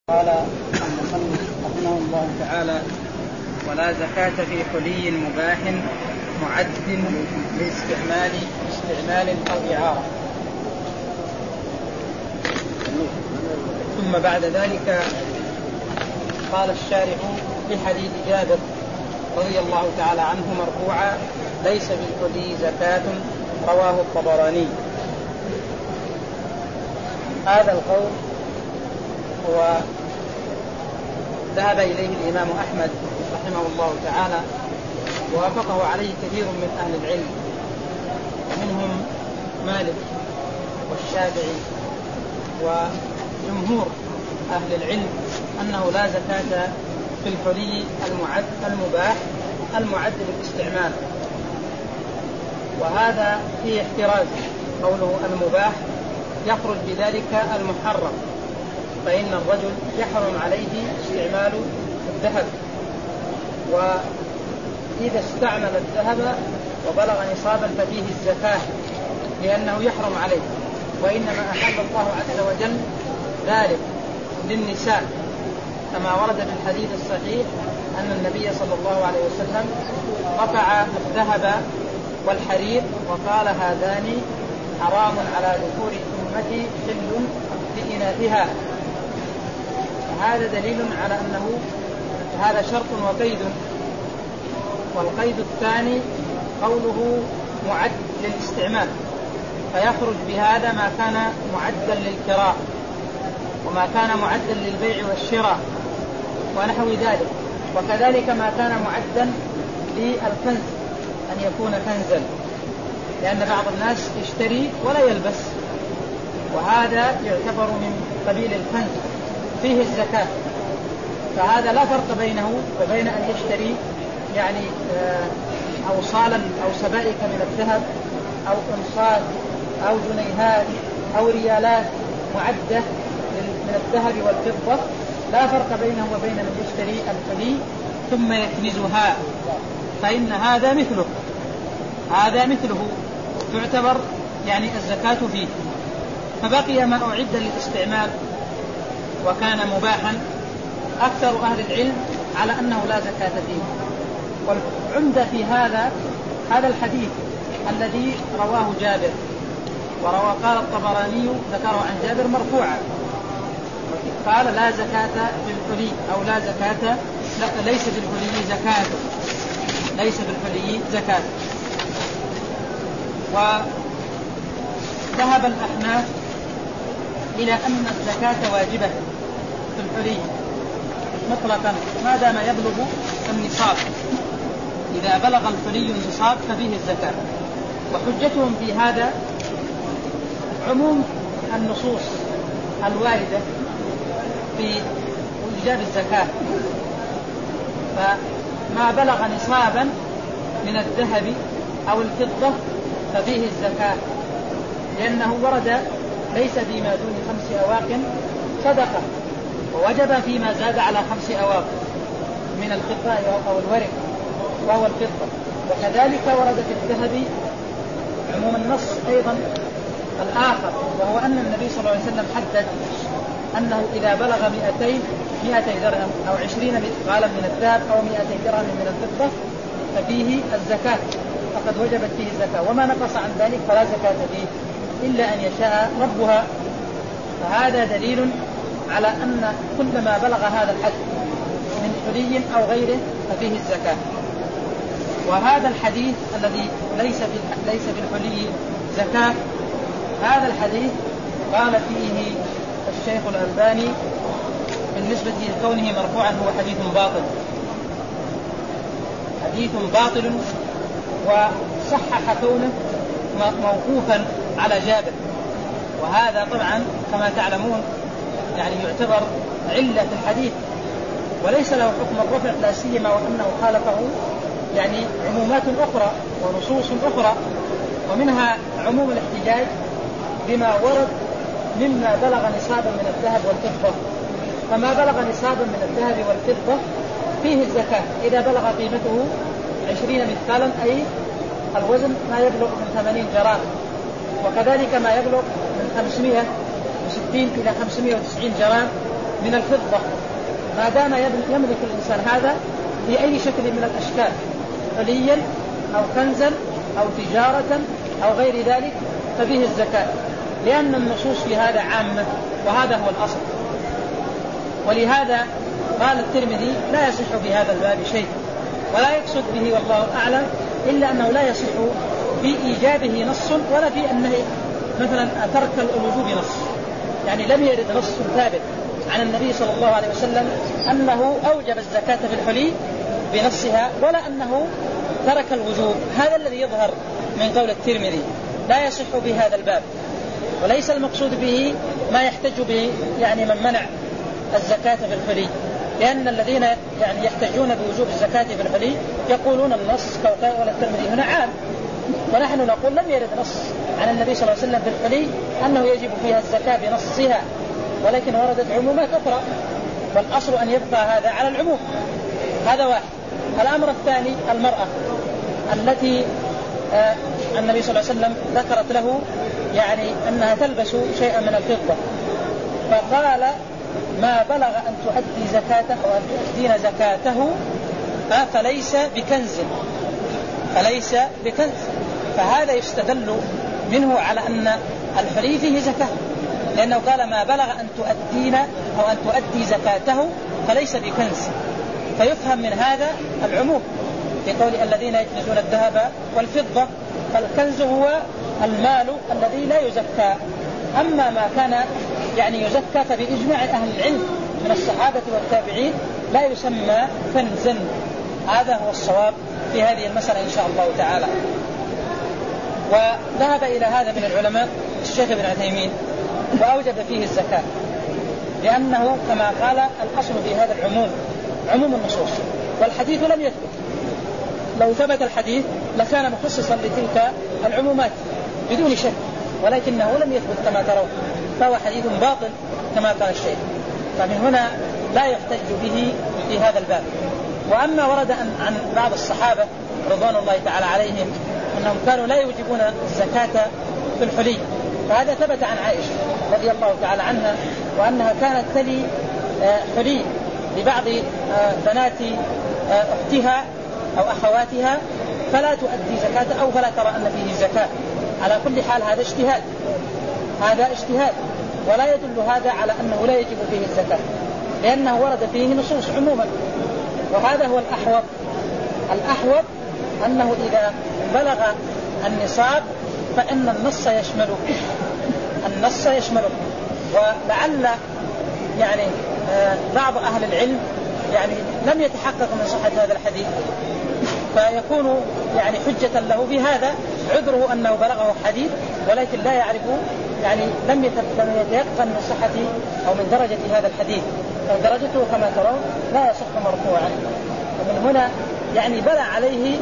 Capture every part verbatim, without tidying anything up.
قال المصنف رحمه الله تعالى: ولا زكاة في حلي مباح معد لاستعمال استعمال أو إعارة. ثم بعد ذلك قال الشارح في حديث جابر رضي الله تعالى عنه مرفوعا: ليس في الحلي زكاة، رواه الطبراني. هذا القول هو ذهب إليه الإمام أحمد رحمه الله تعالى، ووافقه عليه كثير من أهل العلم، ومنهم مالك والشافعي وجمهور أهل العلم، أنه لا زكاة في الحلي المعد المباح المعد للاستعمال. وهذا فيه احتراز، قوله المباح يخرج بذلك المحرم، فإن الرجل يحرم عليه استعمال الذهب، وإذا استعمل الذهب وبلغ نصابا ففيه الزكاة لأنه يحرم عليه. وإنما أحل الله عز وجل ذلك للنساء، كما ورد في الحديث الصحيح أن النبي صلى الله عليه وسلم رفع الذهب والحرير وقال: هذان حرام على ذكور أمتي حل لإناثها. هذا دليل على أنه هذا شرط وقيد. والقيد الثاني قوله معد للاستعمال، فيخرج بهذا ما كان معدا للكراء، وما كان معدا للبيع والشراء ونحو ذلك، وكذلك ما كان معدا للكنز أن يكون كنزا، لأن بعض الناس يشتري ولا يلبس، وهذا يعتبر من قبيل الكنز فيه الزكاة. فهذا لا فرق بينه وبين أن يشتري يعني أوصالا أو سبائك من الذهب أو أنصاف أو جنيهات أو ريالات معدة من الذهب والفضة. لا فرق بينه وبين من يشتري الحلي ثم يكنزها، فإن هذا مثله هذا مثله تعتبر يعني الزكاة فيه. فبقي ما أعد للاستعمال وكان مباحا، أكثر أهل العلم على أنه لا زكاة فيه. والعمدة في هذا هذا الحديث الذي رواه جابر، وروى قال الطبراني ذكره عن جابر مرفوعا، قال: لا زكاة في الحلي، أو لا زكاة لا ليس في الحلي زكاة ليس في الحلي زكاة. وذهب الأحناف إلى أن الزكاة واجبة في الحلي مطلقا ما دام يبلغ النصاب. إذا بلغ الحلي النصاب ففيه الزكاة. وحجتهم في هذا عموم النصوص الواردة في إيجاب الزكاة، فما بلغ نصابا من الذهب أو الفضة ففيه الزكاة، لأنه ورد: ليس فيما دون خمس أواق صدقة، ووجب فيما زاد على خمس أواق من الفضة أو الورق وهو الفضة. وكذلك ورد في الذهب عموم النص أيضا الآخر، وهو أن النبي صلى الله عليه وسلم حدد أنه إذا بلغ مئتين مئتي درهم أو عشرين مثقالا من الذهب أو مئتي درهم من الفضة ففيه الزكاة، فقد وجبت فيه الزكاة، وما نقص عن ذلك فلا زكاة فيه إلا أن يشاء ربها. فهذا دليل على أن كل ما بلغ هذا الحد من حلي أو غيره ففيه الزكاة. وهذا الحديث الذي ليس في ليس في الحلي زكاة، هذا الحديث قال فيه الشيخ الألباني بالنسبة لكونه مرفوعا هو حديث باطل حديث باطل وصحح كونه موقوفا على جابر. وهذا طبعا كما تعلمون يعني يعتبر علة في الحديث، وليس له حكم الرفع، لا سيما وأنه خالفه يعني عمومات أخرى ونصوص أخرى، ومنها عموم الاحتجاج بما ورد مما بلغ نصابا من الذهب والفضة. فما بلغ نصابا من الذهب والفضة فيه الزكاة إذا بلغ قيمته عشرين مثقالا، أي الوزن ما يبلغ من ثمانين جرام، وكذلك ما يبلغ من خمسمائة وستين إلى خمسمائة وتسعين جرام من الفضة ما دام يملك الإنسان هذا بأي شكل من الأشكال حليا أو كنزا أو تجارة أو غير ذلك ففيه الزكاة، لأن النصوص في هذا عامة وهذا هو الأصل. ولهذا قال الترمذي لا يصح في هذا الباب شيء، ولا يقصد به والله أعلم إلا أنه لا يصح في إيجابه نص ولا في أنه مثلا ترك الوجوب نص، يعني لم يرد نص ثابت عن النبي صلى الله عليه وسلم أنه أوجب الزكاة في الحلي بنصها ولا أنه ترك الوجوب. هذا الذي يظهر من قول الترمذي لا يصح بهذا الباب، وليس المقصود به ما يحتج به يعني من منع الزكاة في الحلي، لأن الذين يعني يحتجون بوجوب الزكاة في الحلي يقولون النص كقول الترمذي هنا عام، ونحن نقول لم يرد نص عن النبي صلى الله عليه وسلم في الحلي أنه يجب فيها الزكاة بنصها، ولكن وردت عمومات أخرى، والأصل أن يبقى هذا على العموم. هذا واحد. الأمر الثاني المرأة التي آه النبي صلى الله عليه وسلم ذكرت له يعني أنها تلبس شيئا من الفضة، فقال ما بلغ أن تؤدي زكاته أو أن تؤدين زكاته آه فليس بكنز فليس بكنز فهذا يستدل منه على أن الحلي فيه زكاة، لأنه قال ما بلغ أن تؤدين أو أن تؤدي زكاته فليس بكنز، فيفهم من هذا العموم في قول الذين يكنزون الذهب والفضة، فالكنز هو المال الذي لا يزكى. أما ما كان يعني يزكى فبإجماع أهل العلم من الصحابة والتابعين لا يسمى كنزا. هذا هو الصواب في هذه المسألة إن شاء الله تعالى. وذهب إلى هذا من العلماء الشيخ ابن عثيمين وأوجب فيه الزكاة، لأنه كما قال الأصل في هذا العموم عموم النصوص، والحديث لم يثبت. لو ثبت الحديث لكان مخصصا لتلك العمومات بدون شك، ولكنه لم يثبت كما ترون، فهو حديث باطل كما قال الشيخ، فمن هنا لا يحتج به في هذا الباب. وأما ورد عن بعض الصحابة رضوان الله تعالى عليهم أنهم كانوا لا يوجبون الزكاة في الحلي، فهذا ثبت عن عائشة رضي الله تعالى عنها وأنها كانت تلي حلي لبعض بنات أختها أو أخواتها فلا تؤدي زكاة أو فلا ترى أن فيه زكاة. على كل حال هذا اجتهاد هذا اجتهاد ولا يدل هذا على أنه لا يجب فيه الزكاة، لأنه ورد فيه نصوص عموما. وهذا هو الأحوط الأحوط أنه إذا بلغ النصاب فإن النص يشمله النص يشمله ولعل يعني بعض أهل العلم يعني لم يتحقق من صحة هذا الحديث، فيكون يعني حجة له بهذا، عذره أنه بلغه حديث ولكن لا يعرفه، يعني لم يتيقن من صحة أو من درجة هذا الحديث، فدرجته كما ترون لا يصح مرفوعا. ومن هنا يعني بنى عليه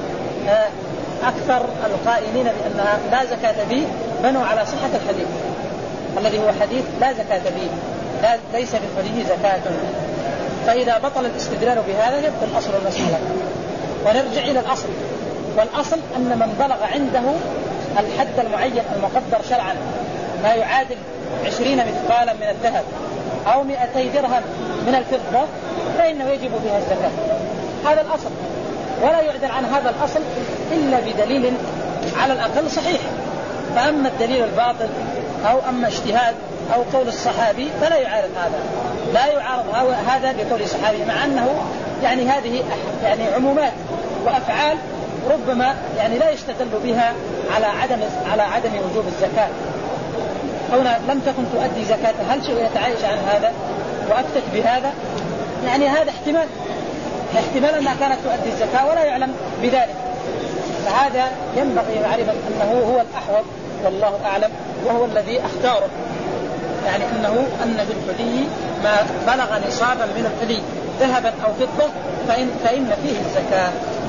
أكثر القائلين بأنها لا زكاة فيه بنوا على صحة الحديث الذي هو حديث لا زكاة فيه، لا ليس بالحلي زكاة. فإذا بطل الاستدلال بهذا يبقى الأصل المسألة، ونرجع إلى الأصل. والأصل أن من بلغ عنده الحد المعين المقدر شرعا ما يعادل عشرين مثقالا من الذهب أو مئتي درهم من الفضة فإنه يجب فيها الزكاة. هذا الأصل، ولا يعدل عن هذا الأصل إلا بدليل على الأقل صحيح. فأما الدليل الباطل أو أما اجتهاد أو قول الصحابي فلا يعارض هذا، لا يعارض هذا بقول الصحابي، مع أنه يعني هذه يعني عمومات وأفعال ربما يعني لا يستدل بها على عدم على عدم وجوب الزكاة. هنا لم تكن تؤدي زكاة، هل سئلت عائشة عن هذا وأفتت بهذا؟ يعني هذا احتمال احتمال أنها كانت تؤدي الزكاة ولا يعلم بذلك. فهذا ينبغي معرفة أنه هو الأحوط والله أعلم، وهو الذي اختاره، يعني أنه أن بالحلي ما بلغ نصابا من الحلي ذهبا أو فضة فإن, فإن فيه الزكاة.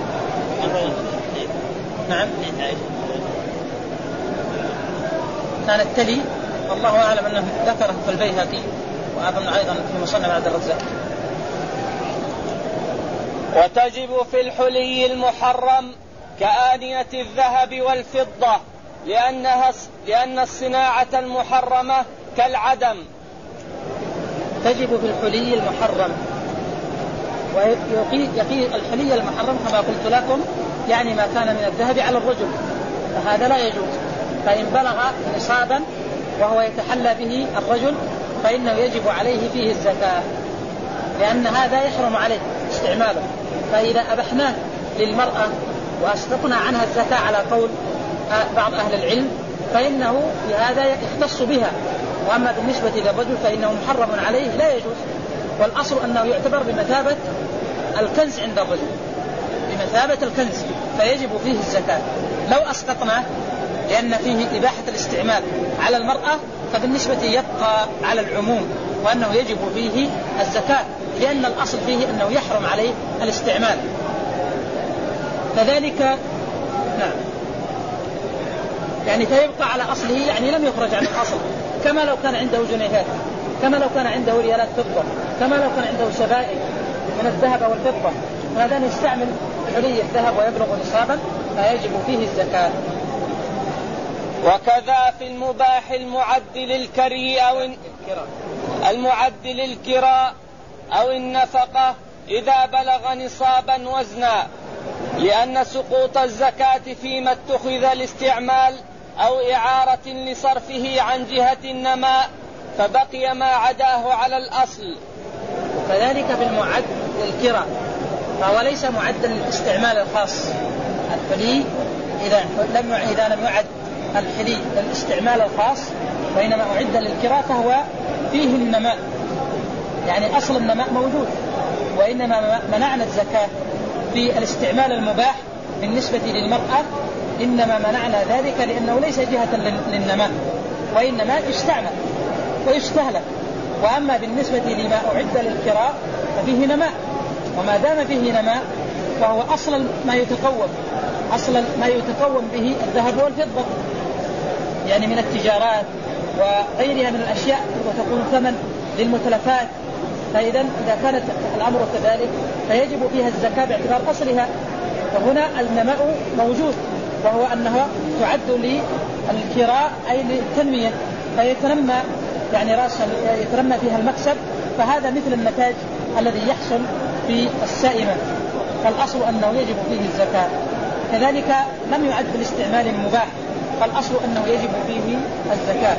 نعم كان التلي الله أعلم أنه ذكره في البيهقي وأظن أيضا في مصنف عبد الرزاق. وتجب في الحلي المحرم كآنية الذهب والفضة لأنها لأن الصناعة المحرمة كالعدم تجب في الحلي المحرم. ويقي الحلي المحرم كما قلت لكم يعني ما كان من الذهب على الرجل، فهذا لا يجوز. فإن بلغ نصابا وهو يتحلى به الرجل فإنه يجب عليه فيه الزكاة، لأن هذا يحرم عليه استعماله. فإذا أبحناه للمرأة وأسقطنا عنها الزكاة على قول بعض أهل العلم فإنه في هذا يختص بها، وأما بالنسبة للرجل فإنه محرم عليه لا يجوز. والأصل أنه يعتبر بمثابة الكنز عند الرجل، بمثابة الكنز، فيجب فيه الزكاة. لو أسقطناه لأن فيه إباحة الاستعمال على المرأة فبالنسبة يبقى على العموم وأنه يجب فيه الزكاة، لأن الأصل فيه أنه يحرم عليه الاستعمال. كذلك نعم يعني فيبقى على أصله، يعني لم يخرج عن الأصل، كما لو كان عنده جنيهات، كما لو كان عنده ريالات فضة، كما لو كان عنده سبائك من الذهب والفضة، هذا يستعمل حلي الذهب ويبلغ نصابا فيجب فيه الزكاة. وكذا في المباح المعد للكري أو المعد للكراء أو النفقة إذا بلغ نصابا وزنا، لأن سقوط الزكاة فيما اتخذ الاستعمال أو إعارة لصرفه عن جهة النماء فبقي ما عداه على الأصل. وكذلك في المعد للكراء فهو ليس معدا للاستعمال الخاص. الحلي إذا لم إذا لم يعد الحلي للاستعمال الخاص وإنما أعد للكراء فهو فيه النماء، يعني أصل النماء موجود، وإنما منعنا الزكاة في الاستعمال المباح بالنسبة للمرأة، إنما منعنا ذلك لأنه ليس جهة للنماء وإنما يستعمل ويستهلك. وأما بالنسبة لما أعد للكراء ففيه نماء، وما دام فيه نماء فهو أصلا ما يتقوم أصلا ما يتقوم به الذهب والفضة، يعني من التجارات وغيرها من الأشياء، وتكون ثمن للمتلفات. فإذا إذا كانت الأمر كذلك فيجب فيها الزكاة باعتبار أصلها. فهنا النماء موجود، وهو أنها تعد للكراء أي للتنمية، فيتنمى يعني رأسا يتنمى فيها المكسب، فهذا مثل النتاج الذي يحصل في السائمة، فالأصل أنه يجب فيه الزكاة. كذلك لم يعد بالاستعمال المباح، فالأصل أنه يجب فيه الزكاة.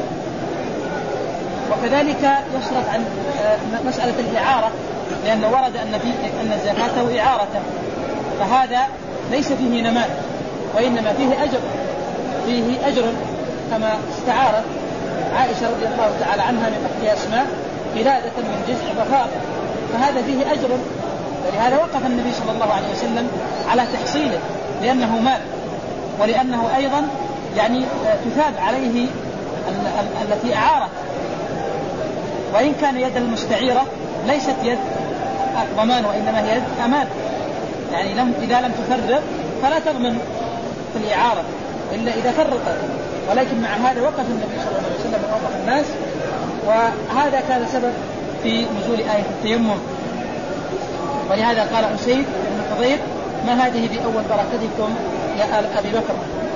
وكذلك يصرف عن مسألة الإعارة، لأنه ورد أن فيه أن زكاته إعارة، فهذا ليس فيه نماء وإنما فيه أجر، فيه أجر كما استعارت عائشة رضي الله تعالى عنها من أختها أسماء قلادة من جزع ضفاء، فهذا فيه أجر، ولهذا وقف النبي صلى الله عليه وسلم على تحصيله لأنه مال، ولأنه أيضا يعني تثاب عليه التي أعارت، وإن كان يد المستعيرة ليست يد ضمان وإنما هي يد أمان، يعني لم إذا لم تفرق فلا تضمن في الإعارة إلا إذا فرقت. ولكن مع هذا وقف النبي صلى الله عليه وسلم ووقف الناس، وهذا كان سبب في نزول آية التيمم. ولهذا قال أسيد بن حضير: ما هذه بأول بركتكم يا آل أبي بكر.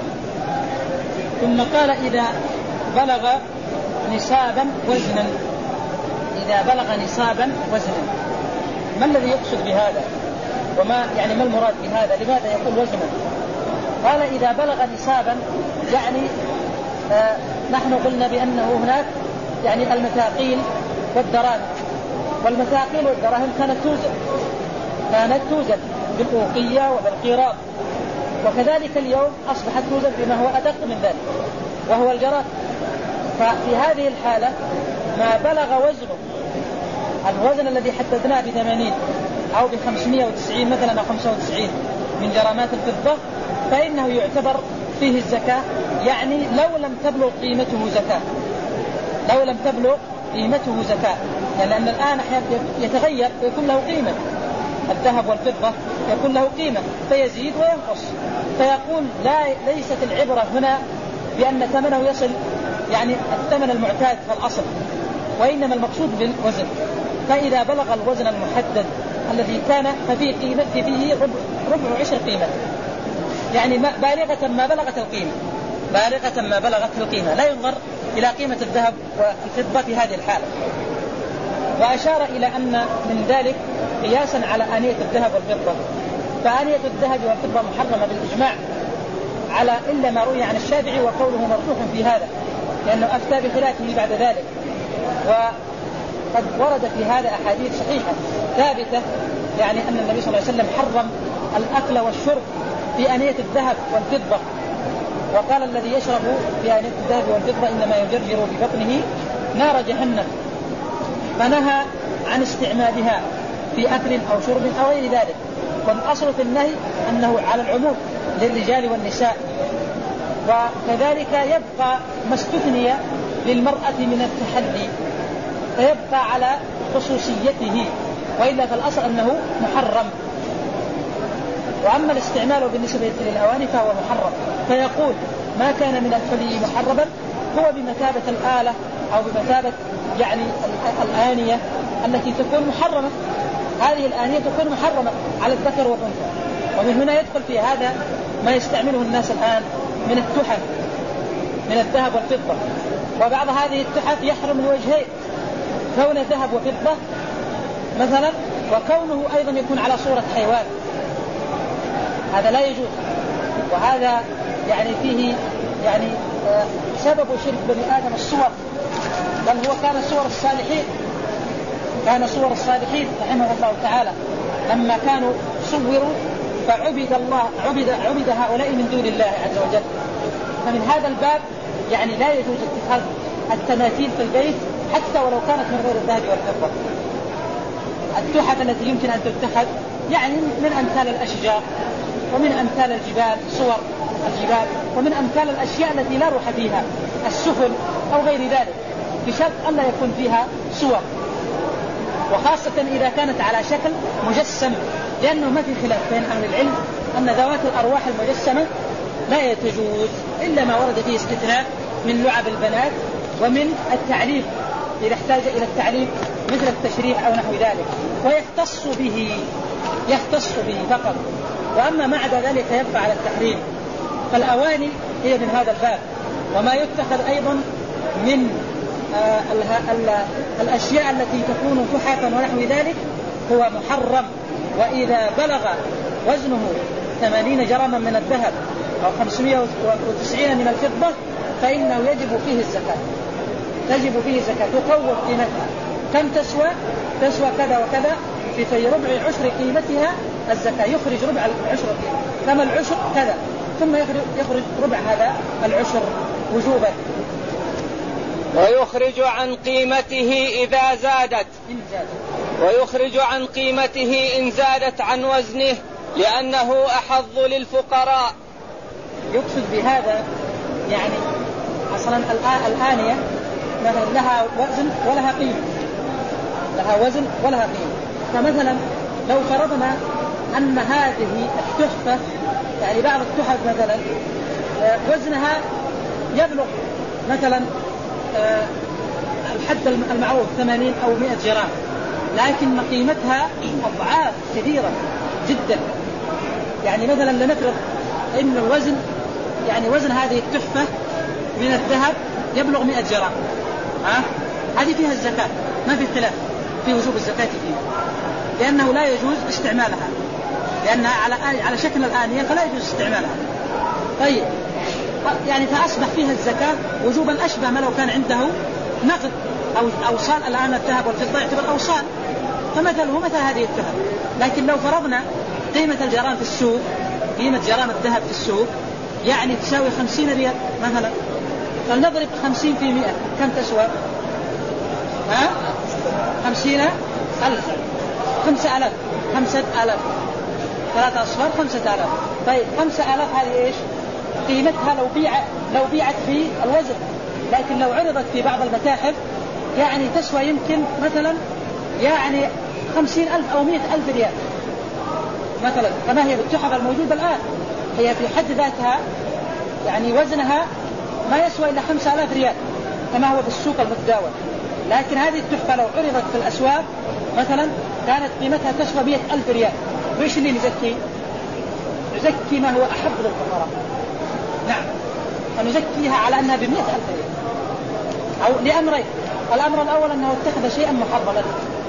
ثم قال: إذا بلغ نصابا وزنا، إذا بلغ نصابا وزنا. ما الذي يقصد بهذا؟ وما يعني ما المراد بهذا؟ لماذا يقول وزنا؟ قال: إذا بلغ نصابا يعني آه نحن قلنا بأنه هناك يعني المثاقيل والدراهم، والمثاقيل والدراهم كانت توزن كانت توزن بالأوقية وبالقيراط، وكذلك اليوم أصبحت توزن بما هو أدق من ذلك وهو الجراد. ففي هذه الحالة ما بلغ وزنه الوزن الذي حددناه بثمانين أو بخمسمائة وتسعين مثلا أو خمسة وتسعين من جرامات الفضة فإنه يعتبر فيه الزكاة، يعني لو لم تبلغ قيمته زكاة لو لم تبلغ قيمته زكاة لأن الآن يتغير ويكون له قيمة، الذهب والفضة يكون له قيمة فيزيد وينقص، فيقول لا ليست العبرة هنا بأن ثمنه يصل يعني الثمن المعتاد في الأصل، وإنما المقصود بالوزن. فإذا بلغ الوزن المحدد الذي كان ففيه قيمة فيه ربع, ربع عشر قيمة، يعني بالغة ما بلغت القيمة بالغة ما بلغت القيمة لا ينظر إلى قيمة الذهب والفضة في هذه الحالة. وأشار إلى أن من ذلك قياسا على آنية الذهب والفضة، فآنية الذهب والفضة محرمة بالإجماع على إلا ما روي عن الشافعي وقوله مرجوح في هذا لأنه أفتى بخلافه بعد ذلك. وقد ورد في هذا أحاديث صحيحة ثابتة يعني أن النبي صلى الله عليه وسلم حرم الأكل والشرب في آنية الذهب والفضة، وقال الذي يشرب في آنية الذهب والفضة إنما يجرجر في بطنه نار جهنم، فنهى عن استعمالها في أكل أو شرب أو غير ذلك. والأصل في النهي أنه على العموم للرجال والنساء، وكذلك يبقى ما استثني للمرأة من التحلي فيبقى على خصوصيته، وإلا فالأصل أنه محرم. وأما الاستعمال بالنسبة للأواني فهو محرم، فيقول ما كان من الحلي محرما هو بمثابة الآلة أو بمثابة يعني الآنية التي تكون محرمة. هذه الآنية تكون محرمة على الذكر والأنثى. ومن هنا يدخل في هذا ما يستعمله الناس الآن من التحف من الذهب والفضة، وبعض هذه التحف يحرم من وجهين: كون ذهب وفضة مثلا، وكونه أيضا يكون على صورة حيوان، هذا لا يجوز. وهذا يعني فيه يعني آه سبب شرك بني آدم الصور، بل هو كان صور الصالحين كان صور الصالحين رحمه الله تعالى لما كانوا صوروا فعبد الله عبد عبد هؤلاء من دون الله عز وجل. فمن هذا الباب يعني لا يجوز اتخاذ التماثيل في البيت حتى ولو كانت من غير الذهب والفضة. التحف التي يمكن أن تتخذ يعني من أمثال الأشجار ومن أمثال الجبال، صور الجبال، ومن أمثال الأشياء التي لا روح فيها، السفن أو غير ذلك، بشرط أن لا يكون فيها صور، وخاصة إذا كانت على شكل مجسم، لأنه ما في خلاف بين أهل العلم أن ذوات الأرواح المجسمة لا يتجوز إلا ما ورد فيه استثناء من لعب البنات ومن التعليم إذا احتاج إلى التعليم مثل التشريح أو نحو ذلك، ويختص به يختص به فقط. وأما ما عدا ذلك يبقى على التحريم. فالأواني هي من هذا الباب. وما يتخذ أيضا من آه ال ال الأشياء التي تكون تحفا ونحو ذلك هو محرم. وإذا بلغ وزنه ثمانين جراما من الذهب أو خمسمائة وتسعين من الفضة فإنه يجب فيه الزكاة تجب فيه الزكاة تقوم قيمتها. كم تسوى؟ تسوى كذا وكذا، في في ربع عشر قيمتها الزكاة، يخرج ربع العشر كما العشر كذا، ثم يخرج, يخرج ربع هذا العشر وجوبا. ويخرج عن قيمته إذا زادت ويخرج عن قيمته إن زادت عن وزنه لأنه أحظ للفقراء. يقصد بهذا يعني أصلا الآنية لها وزن ولها قيمة لها وزن ولها قيمة. فمثلا لو فرضنا أن هذه التحفة يعني بعض التحف مثلا وزنها يبلغ مثلا الحد المعروف ثمانين أو مئة جرام، لكن قيمتها أضعاف كبيرة جدا. يعني مثلا لنفرض إن الوزن يعني وزن هذه التحفة من الذهب يبلغ مئة جرام، ها هذه فيها الزكاة، ما في اختلاف في وجوب الزكاة فيها، لأنه لا يجوز استعمالها، لأنها على على شكل الآنية فلا يجوز استعمالها. طيب يعني فأصبح فيها الزكاة وجوبا أشبه ما لو كان عنده نقد أو أوصال. الآن الذهب والفضة يعتبر أوصال، فمثله مثل هذه التحف. لكن لو فرضنا قيمة الجرام في السوق، قيمة جرام الذهب في السوق يعني تساوي خمسين ريال مثلا، فلنضرب خمسين في مئة كم تسوى؟ ها خمسين ألف خمسة ألاف خمسة ألاف ثلاثة أصفار خمسة ألاف. طيب خمسة ألاف هذه إيش قيمتها لو بيع لو بيعت في الوزن، لكن لو عرضت في بعض المتاحف يعني تسوى يمكن مثلا يعني خمسين ألف أو مئة ألف ريال مثلا، كما هي بالتحف الموجودة الآن. هي في حد ذاتها يعني وزنها ما يسوى إلا خمسة آلاف ريال كما هو في السوق المتداول، لكن هذه التحفة لو عرضت في الأسواق مثلا كانت قيمتها تسوى مئة ألف ريال. وإيش اللي نزكي؟ نزكي ما هو أحب للفقراء. نعم، فنزكيها على أنها بمئة ألف ريال، أو لأمرين: الأمر الأول أنه اتخذ شيئا محرما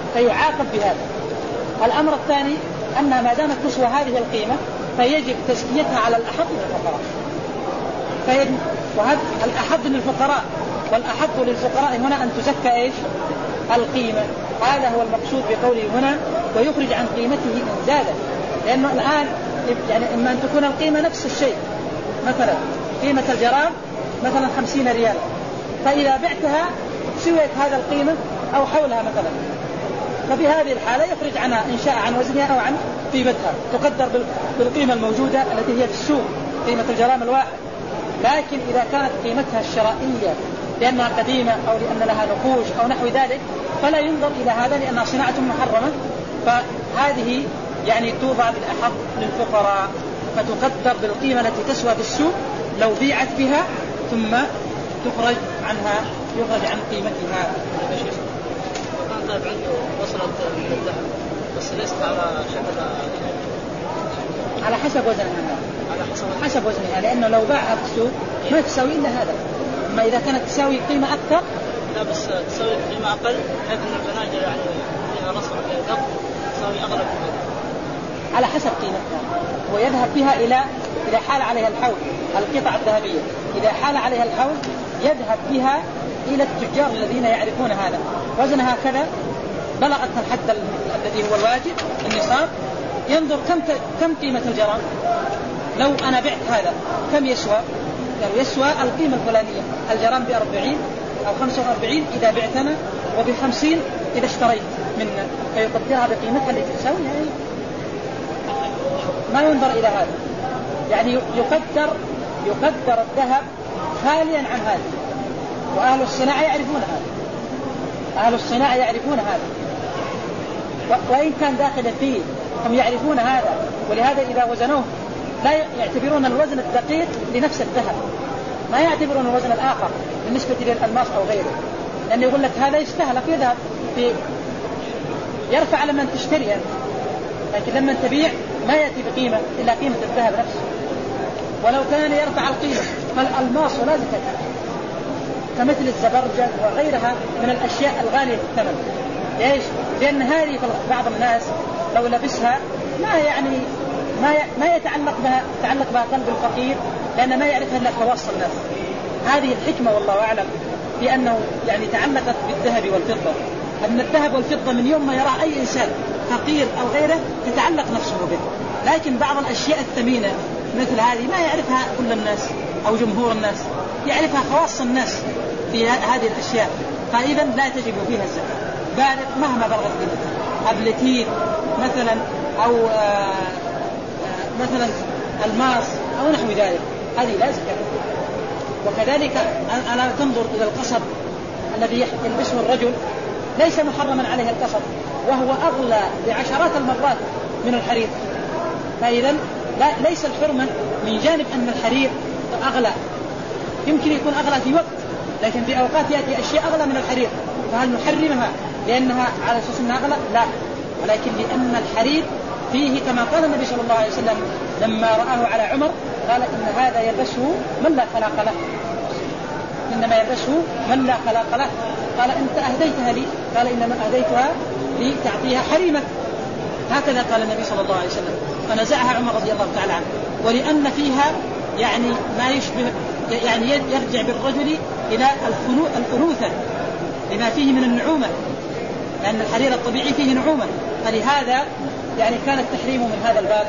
فيعاقب بهذا. الأمر الثاني أنها ما دامت تسوى هذه القيمة فيجب تزكيتها على الأحط للفقراء. فيجب وهذا الأحط للفقراء، والأحط للفقراء هنا أن تزكى إيش؟ القيمة. هذا هو المقصود بقوله هنا ويخرج عن قيمته إن زادت، لأنه الآن يعني إما أن تكون القيمة نفس الشيء، مثلا قيمة الجرام مثلا خمسين ريال، فإذا بعتها سويت هذا القيمة أو حولها مثلا، ففي هذه الحالة يخرج عنها إن شاء عن وزنها أو عن قيمتها، تقدر بالقيمة الموجودة التي هي في السوق قيمة الجرام الواحد. لكن إذا كانت قيمتها الشرائية لأنها قديمة أو لأن لها نقوش أو نحو ذلك فلا ينظر إلى هذا لأنها صناعة محرمة، فهذه يعني توضع بالأحق للفقراء، فتقدر بالقيمة التي تسوى في السوق لو بيعت بها ثم تخرج عنها يخرج عن قيمتها. وكان طيب عنده وصلت من الذهب بس ليست على شكل على حسب وزنها، على حسب حسب وزنها، لأنه لو باعها في السوق ما تساوي إلا هذا. أما إذا كانت تساوي قيمة أكثر لا بس تساوي قيمة أقل، حيث أن الفناجر يعني فيها رصر فيها ضغط تساوي أغلب على حسب قيمتها، ويذهب بها إلى إذا حال عليها الحول القطع الذهبية، إذا حال عليها الحول يذهب بها إلى التجار الذين يعرفون هذا وزنها كذا بلغت الحد الذي هو الواجب النصاب، ينظر كم كم قيمة الجرام، لو أنا بعت هذا كم يسوى؟ يعني يسوى القيمة الفلانية، الجرام بأربعين أو خمسة وأربعين إذا بعتنا، وبخمسين إذا اشتريت منا، فيقدرها بقيمتها التي تساوي. يعني ما ينظر إلى هذا، يعني يقدر يقدر الذهب خاليا عن هذا، وأهل الصناعة يعرفون هذا، أهل الصناعة يعرفون هذا، وإن كان داخل فيه هم يعرفون هذا، ولهذا إذا وزنوه لا يعتبرون الوزن الدقيق لنفس الذهب، ما يعتبرون الوزن الآخر بالنسبة للألماس أو غيره، لأنه يقول لك هذا يستهلك يذهب في يرفع لما تشتري، لكن لما تبيع ما يأتي بقيمة إلا قيمة الذهب نفسه. ولو كان يرفع القيمة فالألماس لا زكاة، كمثل الزبرجد وغيرها من الأشياء الغالية في الثمن. ليش؟ لأن هذه بعض الناس لو لبسها ما يعني ما ما يتعلق بها يتعلق بها قلب الفقير، لأن ما يعرفها إلا خواص الناس. هذه الحكمة والله أعلم في أنه يعني تعلقت بالذهب والفضة، أن الذهب والفضة من يوم ما يرى أي إنسان فقير أو غيره تتعلق نفسه به، لكن بعض الأشياء الثمينة مثل هذه ما يعرفها كل الناس أو جمهور الناس، يعرفها خواص الناس في هذه الأشياء، فإذا لا تجب فيها الزكاة بالغ مهما بلغت قيمتها. أبلتين مثلا أو آآ آآ مثلا الماس أو نحو ذلك هذه لا زكاة. وكذلك أنا تنظر إلى القصب الذي يلبسه الرجل ليس محرما عليه القصب، وهو أغلى بعشرات المرات من الحرير، فإذا لا ليس الحرمة من جانب أن الحرير أغلى، يمكن يكون أغلى في وقت، لكن في أوقات يأتي أشياء أغلى من الحرير، فهل نحرمها لأنها على أساس أنها أغلى؟ لا، ولكن لأن الحرير فيه كما قال النبي صلى الله عليه وسلم لما رآه على عمر قال إن هذا يلبسه من لا خلاق له، إنما يلبسه من لا خلاق له. قال أنت أهديتها لي، قال إنما أهديتها لي تعطيها حريمة، هكذا قال النبي صلى الله عليه وسلم، فنزعها عمر رضي الله تعالى عنه. ولأن فيها يعني ما يشبه يعني يرجع بالرجل إلى الأنوثة لما فيه من النعومة، لأن الحرير الطبيعي فيه نعومة، فلهذا يعني كان التحريم من هذا الباب.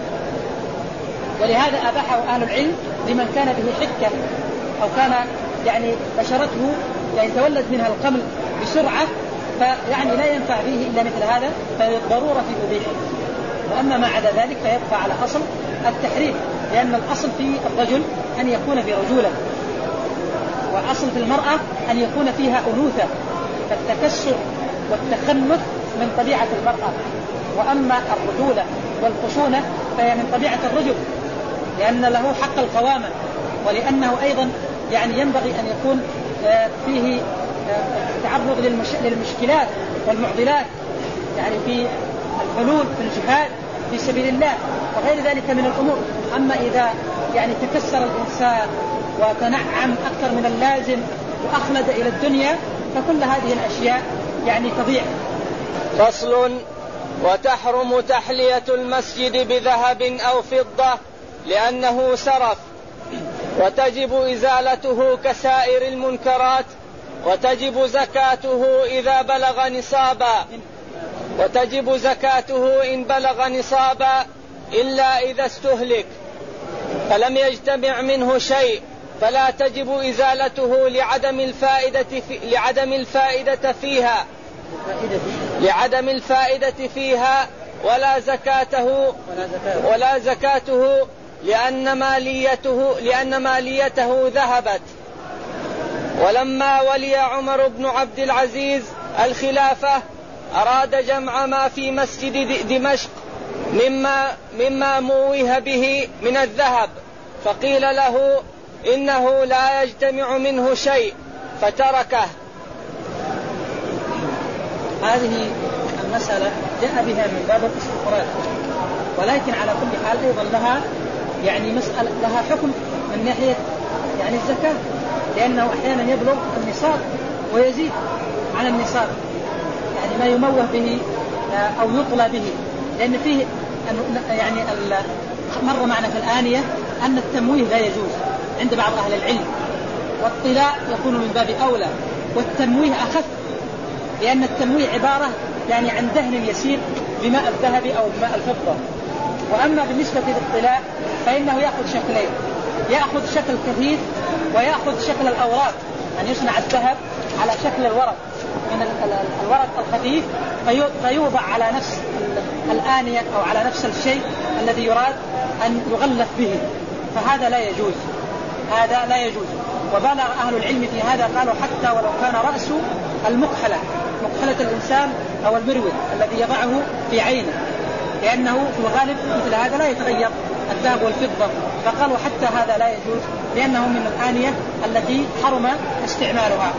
ولهذا أباحه أهل العلم لمن كان به حكة أو كان يعني بشرته يعني تولد منها القمل بسرعة، فيعني لا ينفع فيه إلا مثل هذا، فالضرورة في أبيحه. وأما ما عدا ذلك فيبقى على أصل التحريم، لأن الأصل في الرجل أن يكون في رجولة، والأصل في المرأة أن يكون فيها أنوثة، فالتكسر والتخنث من طبيعة المرأة، وأما الرجولة والخشونة فهي من طبيعة الرجل، لأن له حق القوامة، ولأنه أيضا يعني ينبغي أن يكون فيه تعرض للمشكلات والمعضلات، يعني في الحلول في الجهاد في سبيل الله وغير ذلك من الأمور. أما إذا يعني تكسر الإنسان وتنعم أكثر من اللازم وأخلد إلى الدنيا، فكل هذه الأشياء يعني تضيع فصل. وتحرم تحلية المسجد بذهب أو فضة لأنه سرف، وتجب إزالته كسائر المنكرات، وتجب زكاته إذا بلغ نصابا وتجب زكاته إن بلغ نصابا إلا إذا استهلك فلم يجتمع منه شيء، فلا تجب إزالته لعدم الفائدة في لعدم الفائدة فيها لعدم الفائدة فيها ولا زكاته ولا زكاته لأن ماليته لأن ماليته ذهبت. ولما ولي عمر بن عبد العزيز الخلافة أراد جمع ما في مسجد دمشق مما مما موه به من الذهب، فقيل له إنه لا يجتمع منه شيء فتركه. هذه المسألة جاء بها من باب الاستخراج، ولكن على كل حال أيضا لها يعني مسألة لها حكم من ناحية يعني الزكاة، لأنه أحيانا يبلغ النصاب ويزيد على النصاب، يعني ما يموه به أو يطلى به، لأن فيه يعني مر معنا في الآنية أن التمويه لا يجوز عند بعض أهل العلم، والطلاء يكون من باب أولى، والتمويه أخف، لأن التمويه عبارة يعني عن دهن يسير بماء الذهب أو بماء الفضة. وأما بالنسبة للطلاء فإنه يأخذ شكلين، يأخذ شكل كثيف ويأخذ شكل الأوراق، أن يعني يصنع الذهب على شكل الورق من الورق الخفيف فيوضع على نفس الآنية أو على نفس الشيء الذي يراد أن يغلف به، فهذا لا يجوز، هذا لا يجوز. وبالغ أهل العلم في هذا، قالوا حتى ولو كان رأسه المكحلة مكحلة الإنسان أو المروي الذي يضعه في عينه، لأنه في الغالب مثل هذا لا يتغير الذهب والفضة، فقالوا حتى هذا لا يجوز لأنه من الآنية التي حرم استعمالها.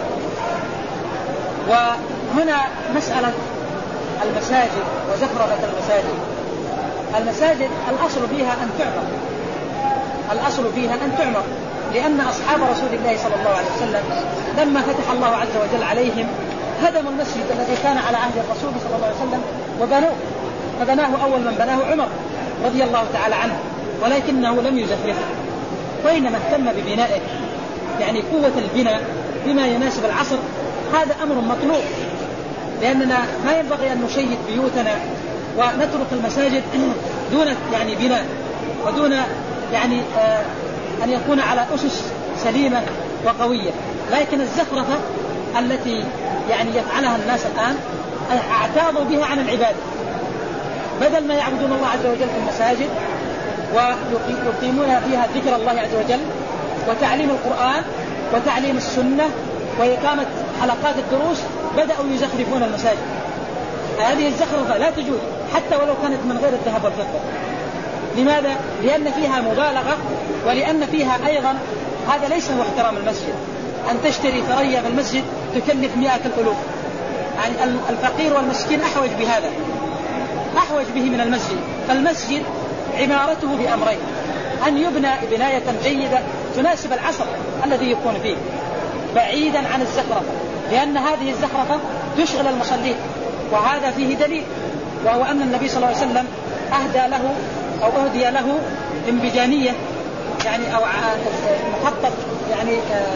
وهنا مسألة المساجد وزخرفة المساجد. المساجد الأصل فيها أن تعمر، الأصل فيها أن تعمر، لأن أصحاب رسول الله صلى الله عليه وسلم لما فتح الله عز وجل عليهم هدموا المسجد الذي كان على عهد الرسول صلى الله عليه وسلم وبنوه، فبناه أول من بناه عمر رضي الله تعالى عنه، ولكنه لم يزخرفه، وإنما اهتم ببنائه، يعني قوة البناء بما يناسب العصر، هذا أمر مطلوب، لأننا ما ينبغي أن نشيد بيوتنا ونترك المساجد دون يعني بناء ودون يعني آه أن يكون على أسس سليمة وقوية. لكن الزخرفة التي يعني يفعلها الناس الآن اعتاضوا بها عن العبادة، بدل ما يعبدون الله عز وجل في المساجد ويقيمون فيها ذكر الله عز وجل وتعليم القرآن وتعليم السنة وإقامة حلقات الدروس، بدأوا يزخرفون المساجد. هذه الزخرفة لا تجوز حتى ولو كانت من غير الذهب والفضة. لماذا؟ لأن فيها مبالغة، ولأن فيها أيضا هذا ليس هو احترام المسجد، أن تشتري ثريا في المسجد تكلف مئات الألوف، يعني الفقير والمسكين أحوج بهذا، أحوج به من المسجد. فالمسجد عمارته بأمرين: أن يبنى بناية جيدة تناسب العصر الذي يكون فيه، بعيدا عن الزخرفة، لأن هذه الزخرفة تشغل المصلين، وهذا فيه دليل، وهو أن النبي صلى الله عليه وسلم أهدى له أو أهدي له انبجانية يعني أو مخطط يعني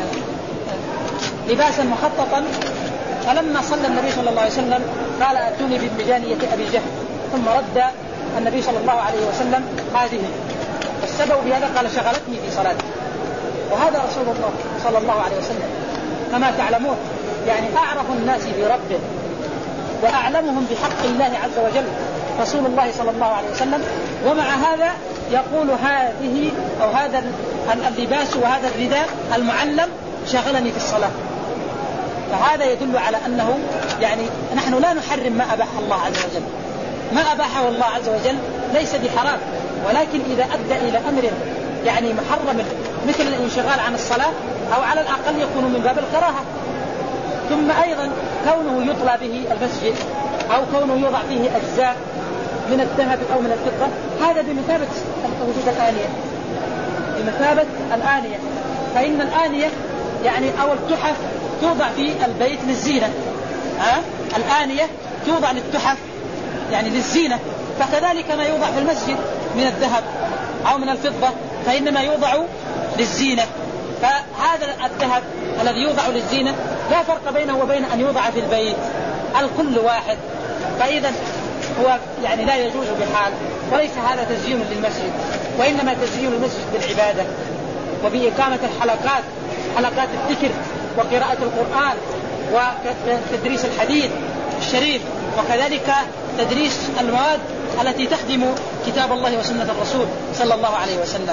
لباسا مخططا، فلما صلى النبي صلى الله عليه وسلم قال أتوني بانبجانية أبي جهل، ثم رد النبي صلى الله عليه وسلم هذه، والسبب بهذا قال شغلتني في صلاتي. وهذا رسول الله صلى الله عليه وسلم كما تعلمون يعني أعرف الناس بربه وأعلمهم بحق الله عز وجل رسول الله صلى الله عليه وسلم، ومع هذا يقول هذه أو هذا اللباس وهذا الرداء المعلم شغلني في الصلاة. فهذا يدل على أنه يعني نحن لا نحرم ما أباح الله عز وجل، ما أباحه الله عز وجل ليس بحرام، ولكن إذا أدى إلى أمر يعني محرم مثل الانشغال عن الصلاة أو على الأقل يكون من باب الكراهة. ثم أيضا كونه يطلى به المسجد أو كونه يوضع فيه أجزاء من الذهب أو من الفضة، هذا بمثابة وجود الآنية، بمثابة الآنية. فإن الآنية يعني أو التحف توضع في البيت للزينة، ها؟ الآنية توضع للتحف يعني للزينة، فكذلك ما يوضع في المسجد من الذهب أو من الفضة فإنما يوضع للزينة. فهذا الذهب الذي يوضع للزينة لا فرق بينه وبين أن يوضع في البيت، الكل واحد. فإذا هو يعني لا يجوز بحال، وليس هذا تزيين للمسجد، وإنما تزيين المسجد بالعبادة وبإقامة الحلقات، حلقات الذكر وقراءة القرآن وتدريس الحديث الشريف، وكذلك تدريس المواد التي تخدم كتاب الله وسنة الرسول صلى الله عليه وسلم.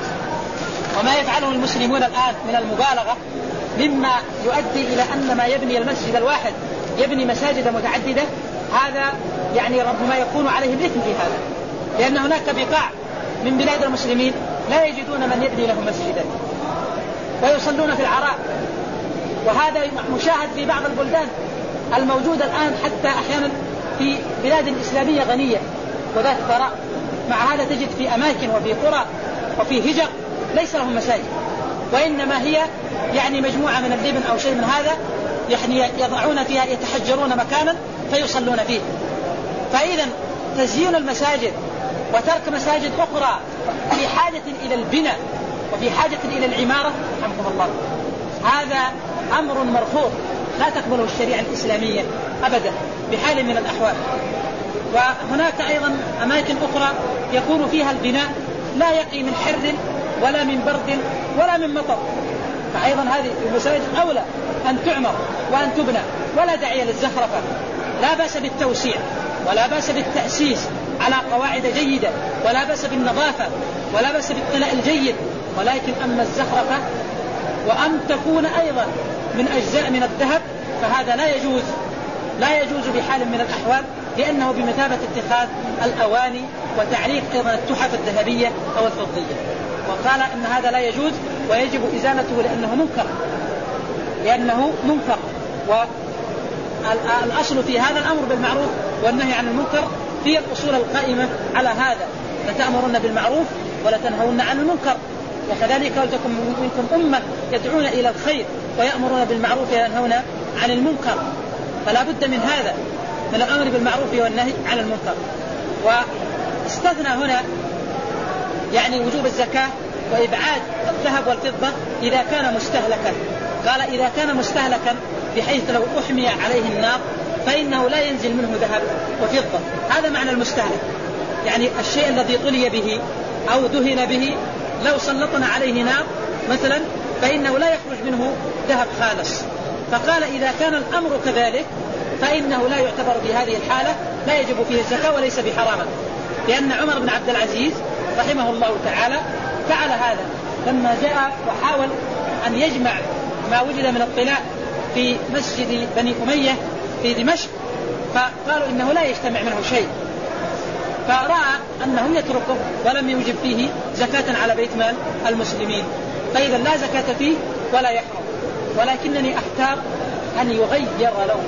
وما يفعله المسلمون الآن من المبالغة مما يؤدي إلى أن ما يبني المسجد الواحد يبني مساجد متعددة، هذا يعني ربما يكون عليه الإثم في هذا، لأن هناك بقاع من بلاد المسلمين لا يجدون من يبني لهم مسجدا ويصلون في العراء، وهذا مشاهد في بعض البلدان الموجودة الآن، حتى أحيانا في بلاد إسلامية غنية وذات ثراء، مع هذا تجد في أماكن وفي قرى وفي هجر ليس لهم مساجد، وإنما هي يعني مجموعة من اللبن أو شيء من هذا يعني يضعون فيها، يتحجرون مكانا فيصلون فيه. فإذا تزيين المساجد وترك مساجد أخرى في حاجة إلى البناء وفي حاجة إلى العمارة رحمكم الله، هذا أمر مرفوض لا تقبله الشريعة الإسلامية أبدا بحال من الأحوال. وهناك أيضا أماكن أخرى يكون فيها البناء لا يقي من حر ولا من برد ولا من مطر، فأيضا هذه المساجد أولى أن تعمر وأن تبنى، ولا داعي للزخرفة، لا بأس بالتوسيع ولا بأس بالتأسيس على قواعد جيدة، ولا بأس بالنظافة ولا بأس بالطلاء الجيد، ولكن أما الزخرفة وأن تكون أيضا من أجزاء من الذهب فهذا لا يجوز، لا يجوز بحال من الأحوال، لأنه بمثابة اتخاذ الأواني وتعليق أيضا التحف الذهبية أو الفضية. وقال إن هذا لا يجوز ويجب إزالته لأنه منكر، لأنه منكر. والأصل في هذا الأمر بالمعروف والنهي عن المنكر هي الأصول القائمة على هذا، لتأمرن بالمعروف ولا تنهون عن المنكر، وكذلك ولتكن منكم أمة يدعون إلى الخير ويأمرون بالمعروف وينهون عن المنكر، فلا بد من هذا، من الأمر بالمعروف والنهي عن المنكر. واستثنى هنا يعني وجوب الزكاة وإبعاد الذهب والفضة إذا كان مستهلكا، قال إذا كان مستهلكا بحيث لو أحمي عليه النار فإنه لا ينزل منه ذهب وفضة، هذا معنى المستهلك، يعني الشيء الذي طلي به أو دهن به لو سلطنا عليه نار مثلا فإنه لا يخرج منه ذهب خالص. فقال إذا كان الأمر كذلك فإنه لا يعتبر في هذه الحالة، لا يجب فيه الزكاة وليس بحراما، لأن عمر بن عبد العزيز رحمه الله تعالى فعل هذا لما جاء وحاول أن يجمع ما وجد من الطلاء في مسجد بني أمية في دمشق، فقالوا إنه لا يجتمع منه شيء، فرأى أنه يتركه ولم يوجب فيه زكاة على بيت مال المسلمين، فإذا لا زكاة فيه ولا يحرم، ولكنني أختار أن يغير لونه،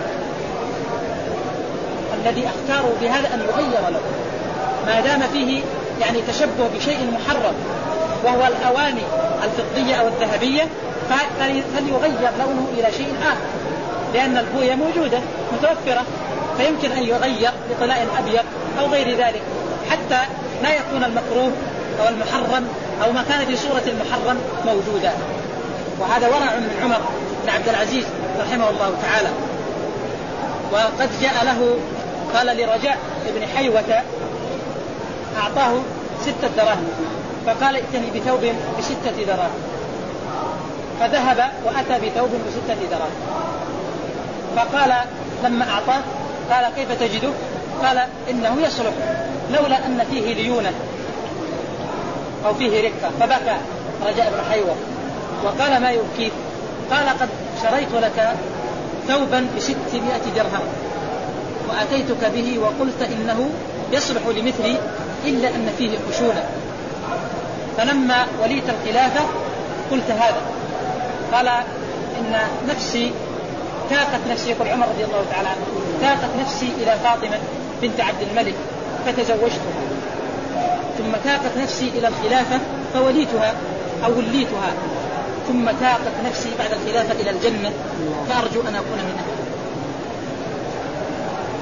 الذي أختاره بهذا أن يغير لونه ما دام فيه يعني تشبه بشيء محرم وهو الأواني الفضية أو الذهبية، فليغير لونه إلى شيء آخر، لأن البوية موجودة متوفرة فيمكن أن يغير بطلاء أبيض أو غير ذلك حتى لا يكون المكروه أو المحرم أو ما كان في صورة المحرم موجودا. وهذا ورع من عمر بن عبد العزيز رحمه الله تعالى. وقد جاء له قال لرجاء ابن حيوة أعطاه ستة دراهم فقال ائتني بثوب بستة دراهم، فذهب وأتى بثوب بستة دراهم، فقال لما أعطاه قال كيف تجده؟ قال إنه يصلح لولا أن فيه ليونة أو فيه ركة، فبكى رجاء بن حيوة وقال ما يبكيك؟ قال قد شريت لك ثوبا بستمائة درهم وأتيتك به وقلت إنه يصلح لمثلي إلا أن فيه خشونة، فلما وليت الخلافة قلت هذا. قال إن نفسي تاقت نفسي، يقول عمر رضي الله تعالى عنه، تاقت نفسي إلى فاطمة بنت عبد الملك فتزوجتها، ثم تاقت نفسي إلى الخلافة فوليتها أو وليتها، ثم تاقت نفسي بعد الخلافة إلى الجنة فأرجو أن أكون منها.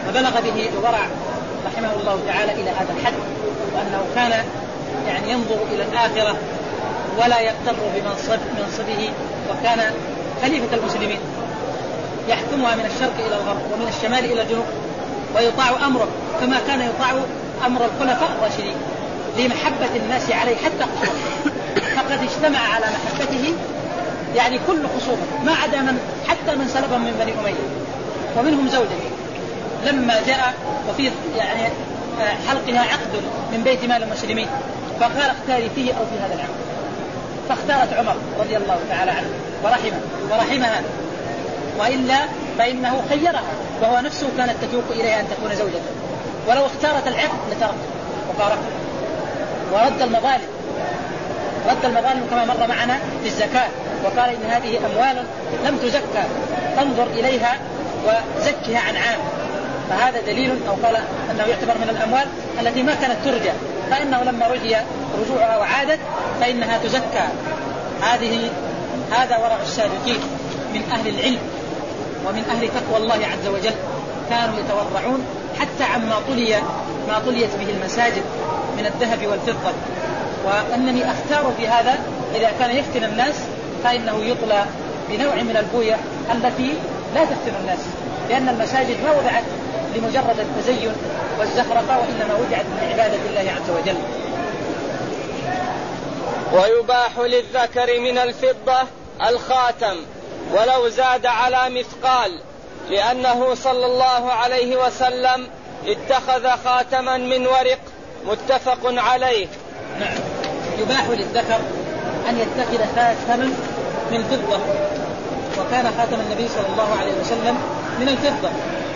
فبلغ به الورع رحمه الله تعالى إلى هذا الحد، وأنه كان يعني ينظر إلى الآخرة ولا يغتر بمنصب منصبه، وكان خليفة المسلمين يحكمها من الشرق إلى الغرب ومن الشمال إلى الجنوب، ويطاع أمره كما كان يطاع أمر الخلفاء الراشدين لمحبة الناس عليه حتى خصومه، فقد اجتمع على محبته يعني كل خصومه ما عدا من حتى من سلبهم من بني أمية ومنهم زوجته لما جاء وفي يعني حلقها عقد من بيت مال المسلمين فقال اختاري فيه أو في هذا العقد، فاختارت عمر رضي الله تعالى عنه ورحمه ورحمها، وإلا فإنه خيرها وهو نفسه كانت تتوق إليها أن تكون زوجته، ولو اختارت العقد لترك وفارقه. ورد المظالم رد المظالم كما مر معنا في الزكاة، وقال إن هذه أموال لم تزكى تنظر إليها وزكها عن عام، فهذا دليل أو قال أنه يعتبر من الأموال التي ما كانت ترجى، فإنه لما رجي رجوعها وعادت فإنها تزكى. هذه هذا ورع السابقين من أهل العلم ومن أهل تقوى الله عز وجل، كانوا يتورعون حتى عما طلي ما طليت به المساجد من الذهب والفضة. وأنني أختار في هذا إذا كان يفتن الناس فإنه يطلى بنوع من البوية التي لا تفتن الناس، لأن المساجد ما وضعت لمجرد التزين والزخرفة، وإنما وضعت لعبادة الله عز وجل. ويباح للذكر من الفضة الخاتم ولو زاد على مثقال، لأنه صلى الله عليه وسلم اتخذ خاتما من ورق متفق عليه. نعم، يباح للذكر أن يتخذ خاتما من فضة، وكان خاتم النبي صلى الله عليه وسلم من الفضة،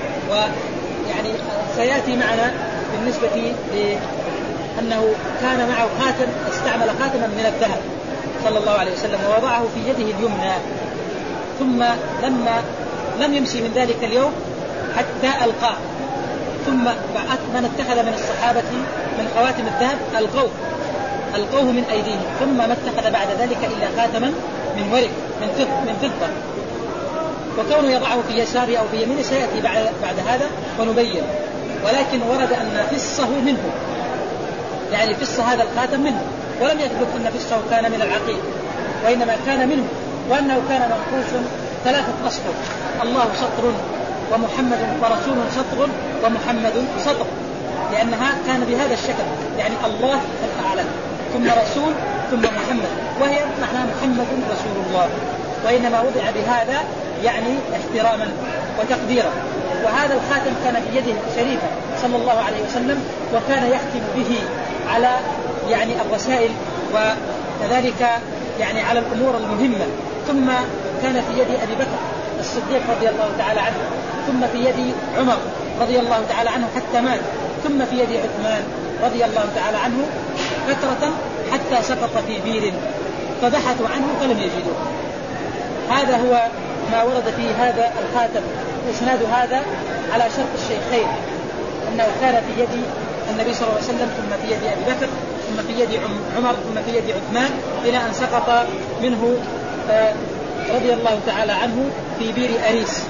ويعني سيأتي معنا بالنسبة لأنه كان معه خاتم استعمل خاتما من الذهب صلى الله عليه وسلم ووضعه في يده اليمنى، ثم لما لم يمشي من ذلك اليوم حتى ألقاه، ثم من اتخذ من الصحابة من خواتم الذهب ألقوه ألقوه من أيديهم، ثم ما اتخذ بعد ذلك إلا خاتما من ورق من فضة, من فضة. وكونه يضعه في يساره أو في يمينه سيأتي بعد, بعد هذا ونبين، ولكن ورد أن فصه منه، يعني فص هذا الخاتم منه، ولم يثبت أن فصه كان من العقيق، وإنما كان منه، وأنه كان منقوش ثلاثة أسطر، الله سطر ومحمد ورسول سطر ومحمد سطر، لأنها كان بهذا الشكل، يعني الله الأعلى ثم رسول ثم محمد، وهي معنى محمد رسول الله، وإنما وضع بهذا يعني احتراما وتقديرا. وهذا الخاتم كان في يده شريفة صلى الله عليه وسلم، وكان يختم به على يعني الرسائل وكذلك يعني على الأمور المهمة، ثم كان في يد أبي بكر الصديق رضي الله تعالى عنه، ثم في يد عمر رضي الله تعالى عنه حتى مات، ثم في يد عثمان رضي الله تعالى عنه فترة حتى سقط في بير فبحثوا عنه فلم يجدوه. هذا هو ما ورد في هذا الخاتم. إسناد هذا على شرط الشيخين، أنه كان في يد النبي صلى الله عليه وسلم، ثم في يد أبي بكر، ثم في يد عمر، ثم في يد عثمان، إلى أن سقط منه رضي الله تعالى عنه في بير أريس.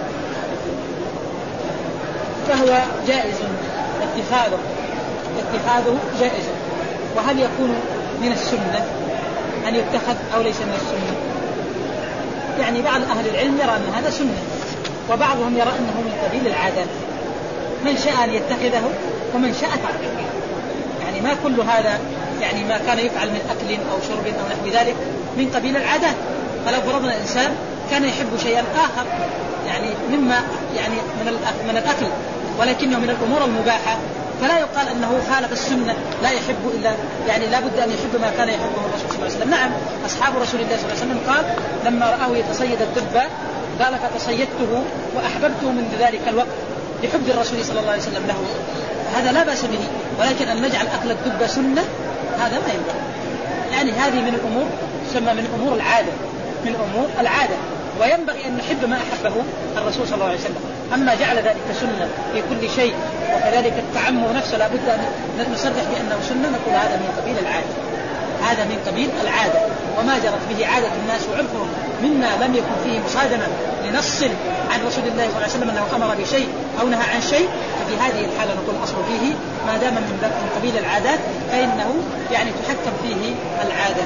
فهو جائز اتخاذه اتخاذه جائز. وهل يكون من السنة أن يتخذ أو ليس من السنة؟ يعني بعض أهل العلم يرى أن هذا سنة، وبعضهم يرى أنه من قبيل العادات، من شاء أن يتخذه ومن شاء تركه، يعني ما كل هذا يعني ما كان يفعل من أكل أو شرب أو نحو ذلك من قبيل العادات. فلو فرضنا الإنسان كان يحب شيئا آخر يعني مما يعني من من الأكل ولكنه من الأمور المباحة، فلا يقال أنه خالف السنة لا يحب إلا يعني لا بد أن يحب ما كان يحبه الرسول صلى الله عليه وسلم. نعم، أصحاب رسول الله صلى الله عليه وسلم قال لما رآه يتصيد الدبة قال فتصيدته وأحببته من ذلك الوقت لحب الرسول صلى الله عليه وسلم له. هذا لا بأس به، ولكن أن نجعل أكل الدبة سنة هذا ما ينبغي. يعني هذه من الأمور تسمى من أمور العادة من أمور العادة وينبغي أن نحب ما أحبه الرسول صلى الله عليه وسلم. أما جعل ذلك سنة في كل شيء وكذلك التعمر نفسه لا بد أن نصرح بأنه سنة، نقول هذا من قبيل العادة هذا من قبيل العادة وما جرت به عادة الناس وعرفهم، مما لم يكن فيه مصادمة لنص عن رسول الله صلى الله عليه وسلم أنه أمر بشيء أو نهى عن شيء، ففي هذه الحالة نقول أصل فيه ما دام من قبيل العادات فإنه يعني تحكم فيه العادة.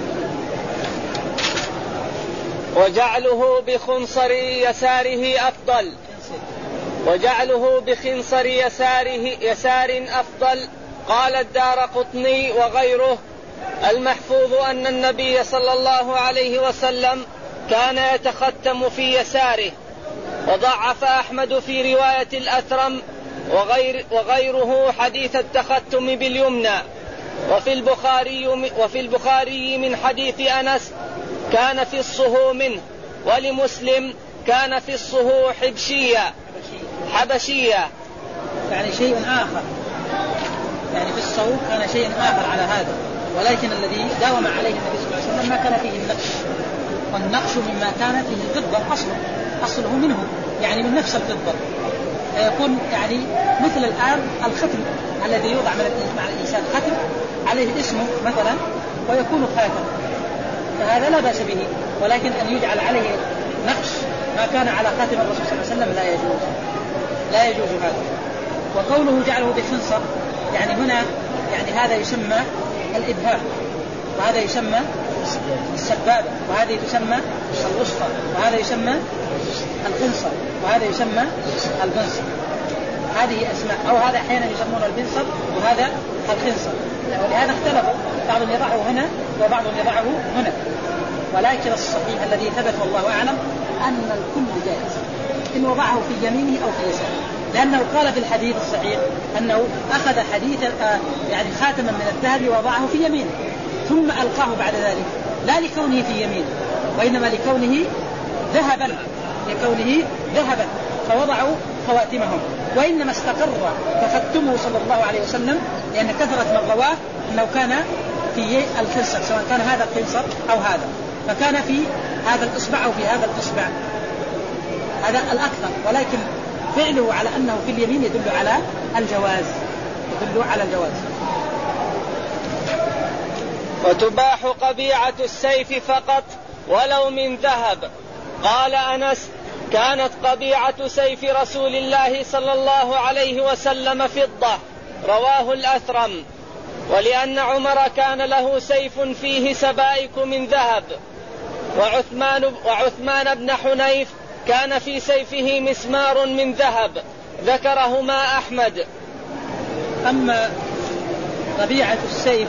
وجعله بخنصر يساره أفضل وجعله بخنصر يساره يسار أفضل. قال الدارقطني وغيره: المحفوظ أن النبي صلى الله عليه وسلم كان يتختم في يساره. وضعف أحمد في رواية الأثرم وغير وغيره حديث التختم باليمنى. وفي البخاري وفي البخاري من حديث أنس كان في الصهو منه. ولمسلم كان في الصهو حبشية حبشية يعني شيء آخر، يعني في الصهو كان شيء آخر على هذا، ولكن الذي داوم عليه النبي صلى الله عليه وسلم ما كان فيه النقش، والنقش مما كان فيه الفضة أصله أصله منه يعني من نفس الفضة، فيكون يعني مثل الآن الختم الذي يوضع مع الإنسان ختم عليه اسمه مثلا ويكون خاتم، فهذا لا بأس به، ولكن أن يجعل عليه نقش ما كان على خاتم الرسول صلى الله عليه وسلم لا يجوز لا يجوز هذا. وقوله جعله بخنصر يعني هنا يعني هذا يسمى الإبهام، وهذا يسمى السبابة، وهذه تسمى الوسطى، وهذا يسمى الخنصر، وهذا يسمى البنصر. هذه أسماء، أو هذا أحيانا يسمون البنصر وهذا الخنصر، ولهذا اختلفوا، بعضهم يضعه هنا وبعضهم يضعه هنا، ولكن الصحيح الذي ثبت والله أعلم أن الكل جائز إن وضعه في يمينه أو في يساره، لأنه قال في الحديث الصحيح أنه أخذ حديث يعني خاتما من الذهب ووضعه في يمينه ثم ألقاه بعد ذلك، لا لكونه في يمينه وإنما لكونه ذهبا لكونه ذهبا فوضعوا خواتمهم، وإنما استقر تختمه صلى الله عليه وسلم لأن كثرة من رواه أنه كان في الخنصر، سواء كان هذا الخنصر أو هذا، فكان في هذا الإصبع أو في هذا الإصبع، هذا الأكثر، ولكن فعله على أنه في اليمين يدل على الجواز يدل على الجواز. وتباح قبيعة السيف فقط ولو من ذهب. قال أنس: كانت قبيعة سيف رسول الله صلى الله عليه وسلم فضة. رواه الأثرم. ولأن عمر كان له سيف فيه سبائك من ذهب. وعثمان, وعثمان بن حنيف كان في سيفه مسمار من ذهب. ذكرهما أحمد. أما قبيعة السيف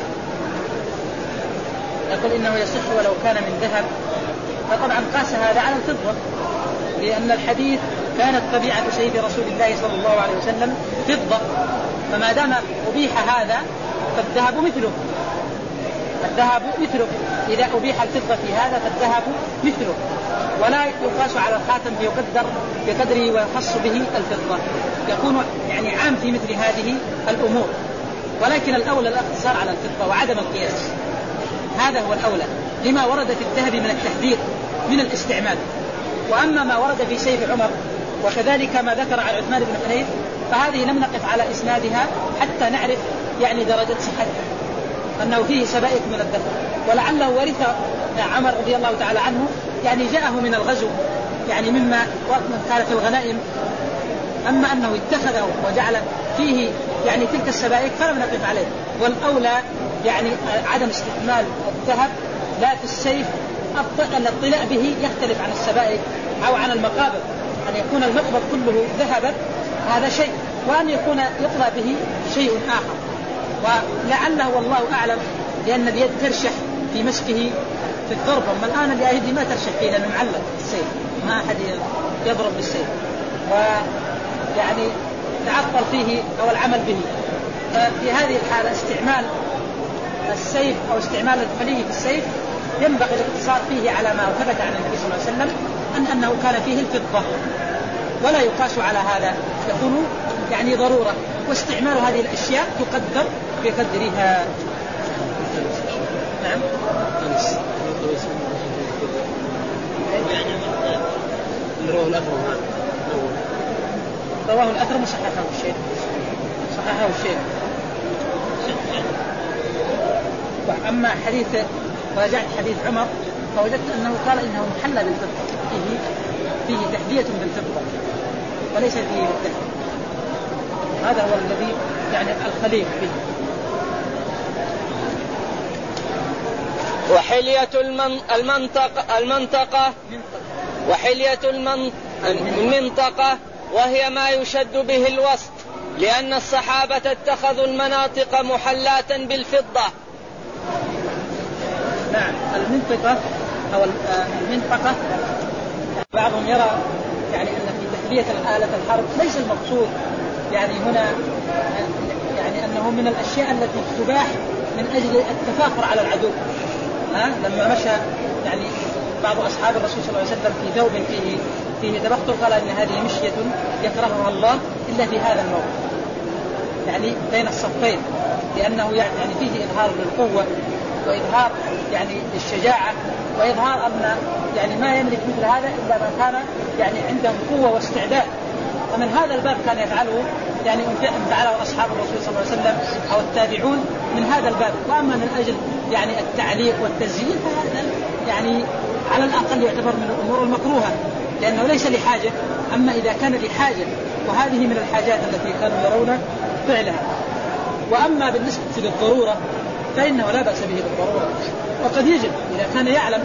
يقول إنه يصح ولو كان من ذهب، فطبعا قاس هذا على الفضة، لأن الحديث كانت قبيعة سيف رسول الله صلى الله عليه وسلم فضة، فما دام أبيح هذا فالذهب مثله الذهب مثله إذا أبيح الفضة في هذا فالذهب مثله، ولا يقاس على الخاتم فيقدر بقدره ويخص به الفضة، يكون يعني عام في مثل هذه الأمور، ولكن الأولى الاقتصار على الفضة وعدم القياس، هذا هو الأولى لما ورد في الذهب من التحذير من الاستعمال. وأما ما ورد في سيف عمر وكذلك ما ذكر عن عثمان بن حنيف فهذه لم نقف على إسنادها حتى نعرف يعني درجة صحتها، أنه فيه سبائك من الذهب، ولعله ورث عمر رضي الله تعالى عنه يعني جاءه من الغزو يعني مما كان في الغنائم، أما أنه اتخذه وجعل فيه يعني تلك السبائك فلم نقف عليه. والأولى يعني عدم استعمال الذهب لا في السيف، الاطلاع به يختلف عن السبائك أو عن المقابض، أن يكون المقبض كله ذهبا هذا شيء، وأن يكون يطلع به شيء آخر، ولعله والله أعلم لأن اليد ترشح في مسكه في الضرب، أما الآن اليد ما ترشح فيه لأنه معلق بالسيف، ما أحد يضرب بالسيف، ويعني تعطل فيه أو العمل به. في هذه الحالة استعمال السيف أو استعمال الحلي في السيف ينبغي الاقتصار فيه على ما ثبت عن النبي صلى الله عليه وسلم أن أنه كان فيه الفضة، ولا يقاس على هذا، يكون يعني ضرورة، واستعمال هذه الأشياء تقدر بقدرها. نعم. رواه الأثرم رواه الأثرم وصححه الشيخ صححه الشيخ. أما حديث راجعت حديث عمر فوجدت أنه قال إنه محلى بالفضة، فيه فيه تحدية بالفضة وليس فيه بالذهب. هذا هو الذي يعني الخليق به. وحلية المنطقة المنطقة وحلية المنطقة وهي ما يشد به الوسط، لأن الصحابة اتخذوا المناطق محلاة بالفضة. نعم، المنطقة أو المنطقة بعضهم يرى يعني أن في تحلية الآلة الحرب ليس المقصود يعني هنا يعني أنه من الأشياء التي تباح من أجل التفاخر على العدو. ها لما مشى يعني بعض أصحاب الرسول صلى الله عليه وسلم في ثوب فيه فيه تبختر قال إن هذه مشية يكرهها الله إلا في هذا الموقف، يعني بين الصفين، لأنه يعني فيه إظهار للقوة وإظهار يعني الشجاعة وإظهار أن يعني ما يملك مثل هذا إلا من كان يعني عندهم قوة واستعداد. فمن هذا الباب كان يفعله يعني أن فعله أصحاب الرسول صلى الله عليه وسلم أو التابعون من هذا الباب. وأما من أجل يعني التعليق والتزيين فهذا يعني على الأقل يعتبر من الأمور المكروهة لأنه ليس لحاجة. أما إذا كان لحاجة وهذه من الحاجات التي كانوا يرون فعلها. وأما بالنسبة للضرورة فإنه لا بأس به بالضرورة، وقد يجب إذا كان يعلم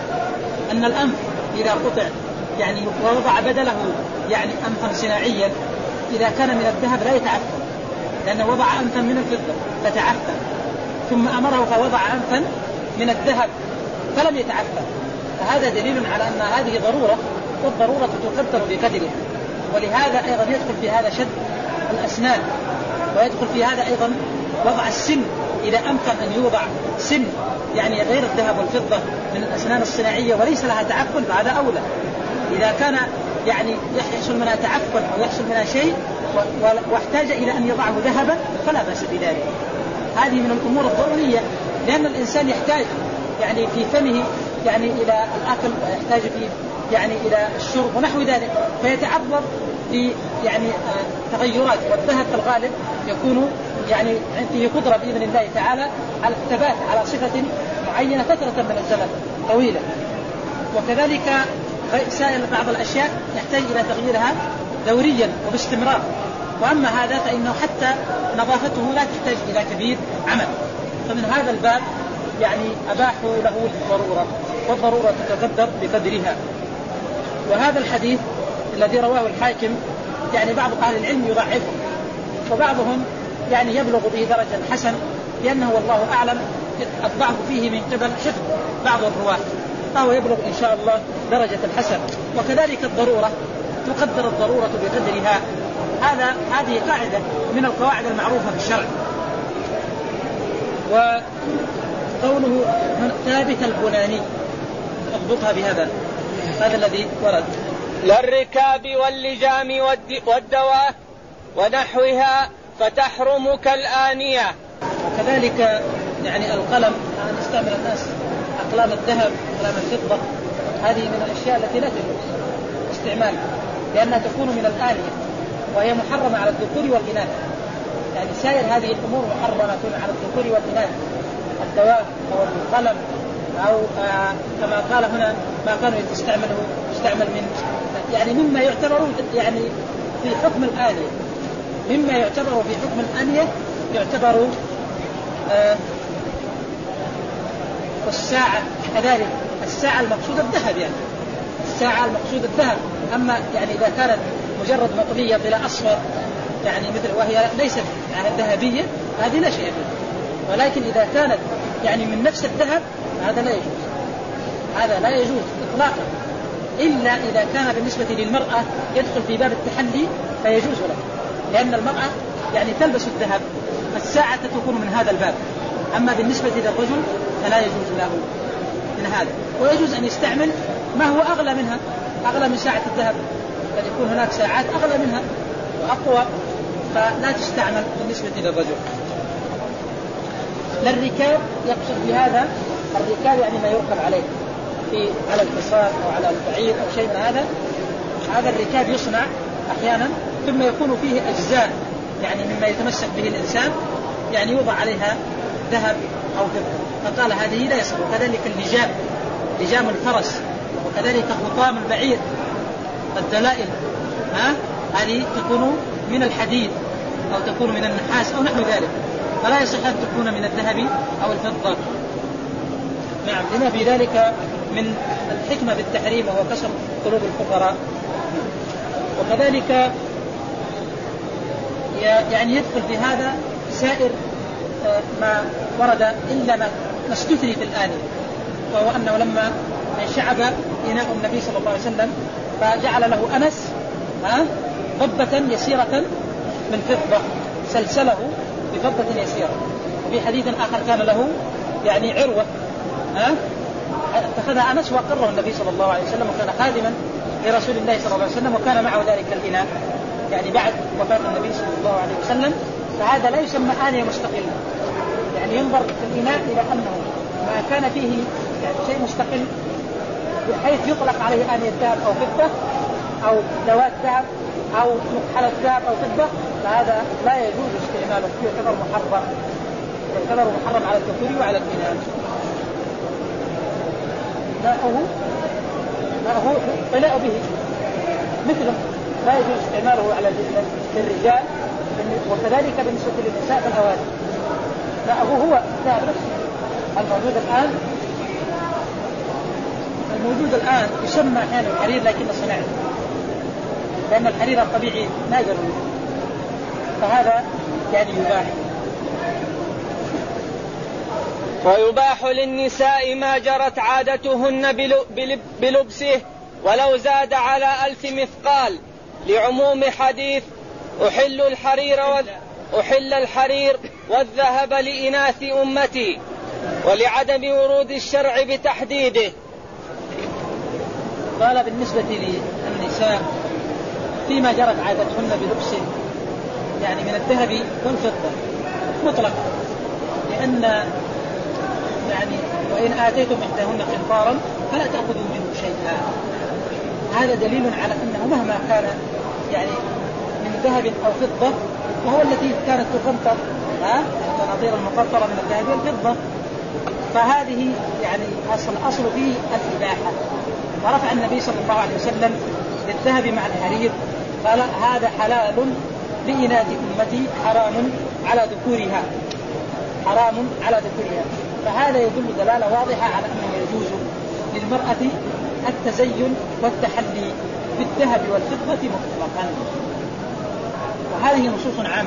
أن الأنف إذا قطع يعني ووضع بدله يعني أنفا صناعيا إذا كان من الذهب لا يتعفن، لأنه وضع أنفا من الفضة فتعفن، ثم أمره فوضع أنفا من الذهب فلم يتعفن، فهذا دليل على أن هذه ضرورة، والضرورة تقدر بقدرها. ولهذا أيضا يدخل في هذا شد الأسنان، ويدخل في هذا أيضا وضع السن إذا أمكن أن يوضع سن يعني غير الذهب والفضة من الأسنان الصناعية وليس لها تعفن فهذا أولى. إذا كان يعني يحصل منها تعفن أو يحصل منها شيء واحتاج إلى أن يضعه ذهبا فلا بأس بذلك. هذه من الأمور الضرورية، لأن الإنسان يحتاج يعني في فمه يعني إلى الأكل ويحتاج في يعني إلى الشرب ونحو ذلك، فيتعرض في يعني تغيرات. والذهب في الغالب يكون يعني فيه قدرة بإذن الله تعالى على الثبات على صفة معينة فترة من الزمن طويلة. وكذلك سائر بعض الأشياء يحتاج إلى تغييرها دوريا وباستمرار. وأما هذا فإنه حتى نظافته لا تحتاج إلى كبير عمل. فمن هذا الباب يعني أباحوا له الضرورة، والضرورة تتقدر بقدرها. وهذا الحديث الذي رواه الحاكم يعني بعض أهل العلم يضعفه، وبعضهم يعني يبلغ به درجة الحسن، لأنه والله أعلم الضعف فيه من قبل حفظ بعض الرواة، فهو يبلغ إن شاء الله درجة الحسن. وكذلك الضرورة تقدر الضرورة بقدرها، هذا هذه قاعدة من القواعد المعروفة في الشرع. وقوله ثابت البناني اضبطها بهذا، هذا الذي ورد. للركاب واللجام والدواء ونحوها فتحرم كالآنية. وكذلك يعني القلم، نستعمل الناس أقلام الذهب أقلام الفضة، هذه من الأشياء التي لا تجوز استعمالها لأنها تكون من الآنية وهي محرمة على الذكور والإناث. يعني سائر هذه الأمور محرمة على الذكور والإناث، الدواء أو القلم أو آه كما قال هنا ما كانوا يستعمله يستعمل من يعني مما يعتبر يعني في حكم الآنية، مما يعتبر في حكم الآنية يعتبر آه والساعة كذلك. الساعة المقصود الذهب، يعني الساعة المقصود الذهب. أما يعني إذا كانت مجرد مطلية بلا أصفر يعني مثل وهي ليست يعني ذهبية هذه لا شيء فيها. ولكن إذا كانت يعني من نفس الذهب هذا لا يجوز، هذا لا يجوز إطلاقا، إلا إذا كان بالنسبة للمرأة يدخل في باب التحلي فيجوز له، لأن المرأة يعني تلبس الذهب، الساعة تكون من هذا الباب. أما بالنسبة للرجل فلا يجوز له من هذا. ويجوز أن يستعمل ما هو أغلى منها، أغلى من ساعة الذهب، قد يكون هناك ساعات أغلى منها وأقوى فلا تستعمل بالنسبة للرجل. للركاب يقصد بهذا الركاب يعني ما يركب عليه في على الحصان أو على البعير أو شيء من هذا. هذا الركاب يصنع أحيانا ثم يكون فيه أجزاء يعني مما يتمسك به الإنسان يعني يوضع عليها ذهب أو فضة، فقال هذه لا يصح. وكذلك اللجام، لجام الفرس، وكذلك خطام البعير، الدلائل ها هذه تكون من الحديد أو تكون من النحاس أو نحو ذلك، فلا يصح أن تكون من الذهب أو الفضة. نعم، لما في ذلك من الحكمة بالتحريم وهو كسر قلوب الفقراء. وكذلك يعني يدخل في هذا سائر ما ورد إلا ما استثني في الآن، وهو أنه لما شعب إناء النبي صلى الله عليه وسلم فجعل له أنس ضبة يسيرة من فضة، سلسله بفضة يسيرة. وفي حديث آخر كان له يعني عروة اتخذها أنس وقره النبي صلى الله عليه وسلم، وكان خادما لرسول الله صلى الله عليه وسلم، وكان معه ذلك الإناء يعني بعد وفاة النبي صلى الله عليه وسلم. فهذا لا يسمى آنية مستقلة، يعني ينظر في الإناء إلى أنه ما كان فيه يعني شيء مستقل بحيث يطلق عليه آنية ذهب أو فضة أو ذوات ذهب أو مكحلة ذهب أو فضة، فهذا لا يجوز استعماله، يعتبر محرم، يعتبر محرم على الذكور وعلى الإناث. ماءه ماءه طلاء به مثله، لا يجوز استعماله على الرجال، وكذلك بالنسبة للنساء في الأواني. ماءه هو ذهب نفسه الموجود الآن، الموجود الآن يسمى أحيانا الحرير لكن صناعي، لأن الحرير الطبيعي نادر، فهذا يعني يباح. ويباح للنساء ما جرت عادتهن بلبسه ولو زاد على ألف مثقال، لعموم حديث أحل الحرير أحل الحرير والذهب لإناث أمتي، ولعدم ورود الشرع بتحديده. قال بالنسبة للنساء فيما جرت عادتهن بلبسه يعني من الذهب والفضة مطلق، لأن يعني وإن آتيتم إحداهن قنطارا فلا تأخذوا منه شيئا. هذا دليل على أنه مهما كان يعني من ذهب أو فضة، وهو التي كانت تقنطر ها القناطير المقنطرة من الذهب والفضة، فهذه يعني أصل أصل فيه الإباحة. ورفع النبي صلى الله عليه وسلم للذهب مع الحرير قال هذا حلال لإناث أمتي حرام على ذكورها، حرام على ذكورها. فهذا يدل دلالة واضحة على أنه يجوز للمرأة التزين والتحلي بالذهب والفضة مطلقا، وهذه نصوص عامة.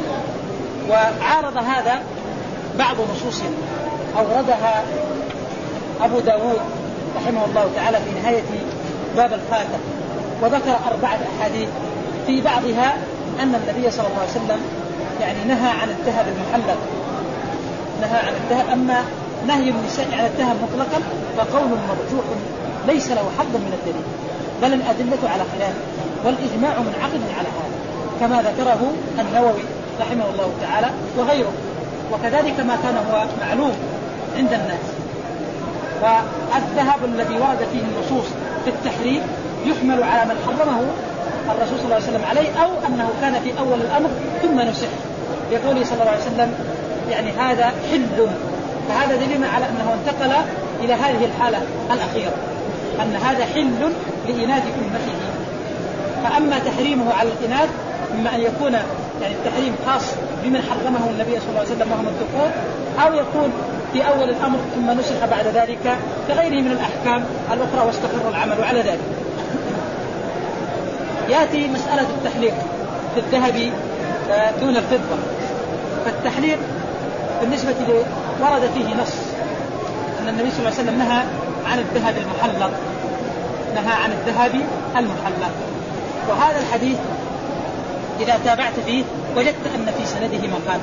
وعارض هذا بعض نصوص أوردها أبو داود رحمه الله تعالى في نهاية باب الخاتم، وذكر أربعة أحاديث في بعضها أن النبي صلى الله عليه وسلم يعني نهى عن الذهب المحلق، نهى عن الذهب. أما نهي النساء عن الذهب مطلقا فقول مرجوح ليس له حظ من الدليل، بل الأدلة على خلافه، والإجماع منعقد على هذا كما ذكره النووي رحمه الله تعالى وغيره، وكذلك ما كان هو معلوم عند الناس. والذهب الذي ورد فيه النصوص في التحريم يحمل على من حرمه الرسول صلى الله عليه وسلم عليه، أو أنه كان في أول الأمر ثم نسخ يقول صلى الله عليه وسلم يعني هذا حل، فهذا دليل على أنه انتقل إلى هذه الحالة الأخيرة أن هذا حل لإناث أمته. فأما تحريمه على الإناث إما أن يكون يعني التحريم خاص بمن حرمه النبي صلى الله عليه وسلم وهم الذكور، أو يكون في أول الأمر ثم نسخ بعد ذلك كغيره من الأحكام الأخرى واستقر العمل على ذلك. يأتي مسألة التحليق في الذهب دون الفضة. فالتحليق بالنسبة لي ورد فيه نص أن النبي صلى الله عليه وسلم نهى عن الذهب المحلق، نهى عن الذهب المحلق. وهذا الحديث إذا تابعت فيه وجدت أن في سنده مقال،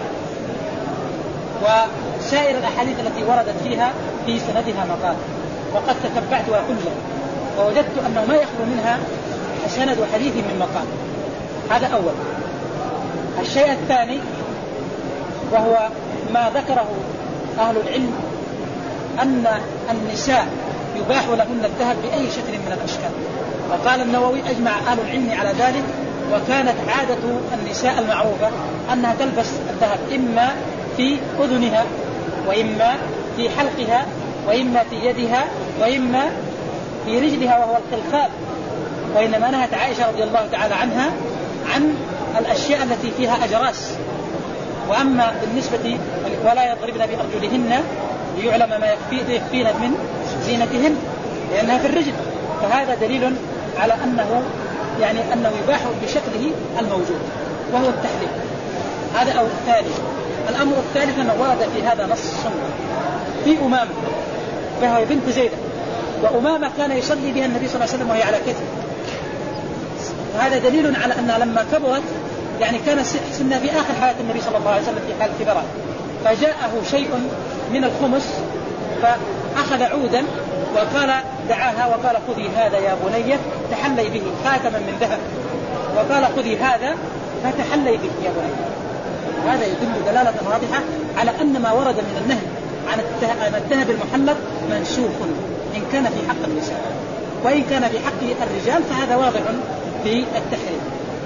وسائر الأحاديث التي وردت فيها في سندها مقال، وقد تتبعتها كلها ووجدت أنه ما يخلو منها سند حديث من مقال. هذا أول. الشيء الثاني وهو ما ذكره أهل العلم أن النساء يباح لهن الذهب بأي شكل من الأشكال، وقال النووي أجمع أهل العلم على ذلك. وكانت عادة النساء المعروفة أنها تلبس الذهب إما في أذنها وإما في حلقها وإما في يدها وإما في رجلها وهو الخلخال. وإنما نهت عائشة رضي الله تعالى عنها عن الأشياء التي فيها أجراس. وأما بالنسبة ولا يضربن بأرجلهن ليعلم ما يكفين من زينتهن لأنها في الرجل، فهذا دليل على أنه يعني أنه يباح بشكله الموجود وهو التحليل. هذا أو الثاني. الأمر الثالث أنه ورد في هذا نص في أمامة وهي بنت زيدة، وأمامة كان يصلي بها النبي صلى الله عليه وسلم وهي على كتف، وهذا دليل على أنها لما كبرت يعني كان سنة في آخر حياة النبي صلى الله عليه وسلم في حال كبرها، فجاءه شيء من الخمس فأخذ عودا وقال دعاها وقال خذي هذا يا بني تحلي به خاتما من ذهب، وقال خذي هذا فتحلي به يا بني. هذا يدل دلالة واضحة على أن ما ورد من النهي عن الذهب المحلق منسوخ إن كان في حق النساء، وإن كان في حق الرجال فهذا واضح في التحريم.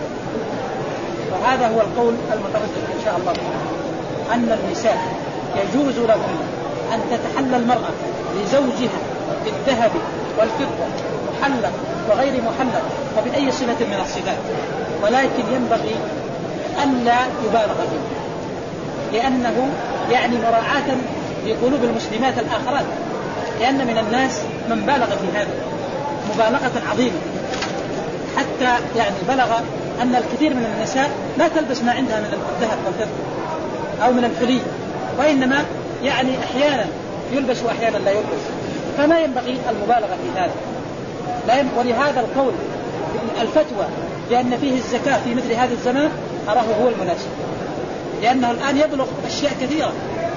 وهذا هو القول المترجح إن شاء الله أن النساء يجوز لهم أن تتحلى المرأة لزوجها بالذهب والفضة محلق وغير محلق وبأي صفة من الصفات، ولكن ينبغي أن لا يبالغ فيه، لأنه يعني مراعاة لقلوب المسلمات الآخرات، لأن من الناس من بالغ في هذا مبالغة عظيمة، حتى يعني بلغ أن الكثير من النساء لا تلبس ما عندها من الذهب والفضة أو من الحلي، وإنما يعني أحيانا يلبس وأحيانا لا يلبس، فما ينبغي المبالغة في هذا. لا ينبغي. ولهذا القول الفتوى بأن فيه الزكاة في مثل هذا الزمان أراه هو المناسب، لأنه الآن يبلغ أشياء كثيرة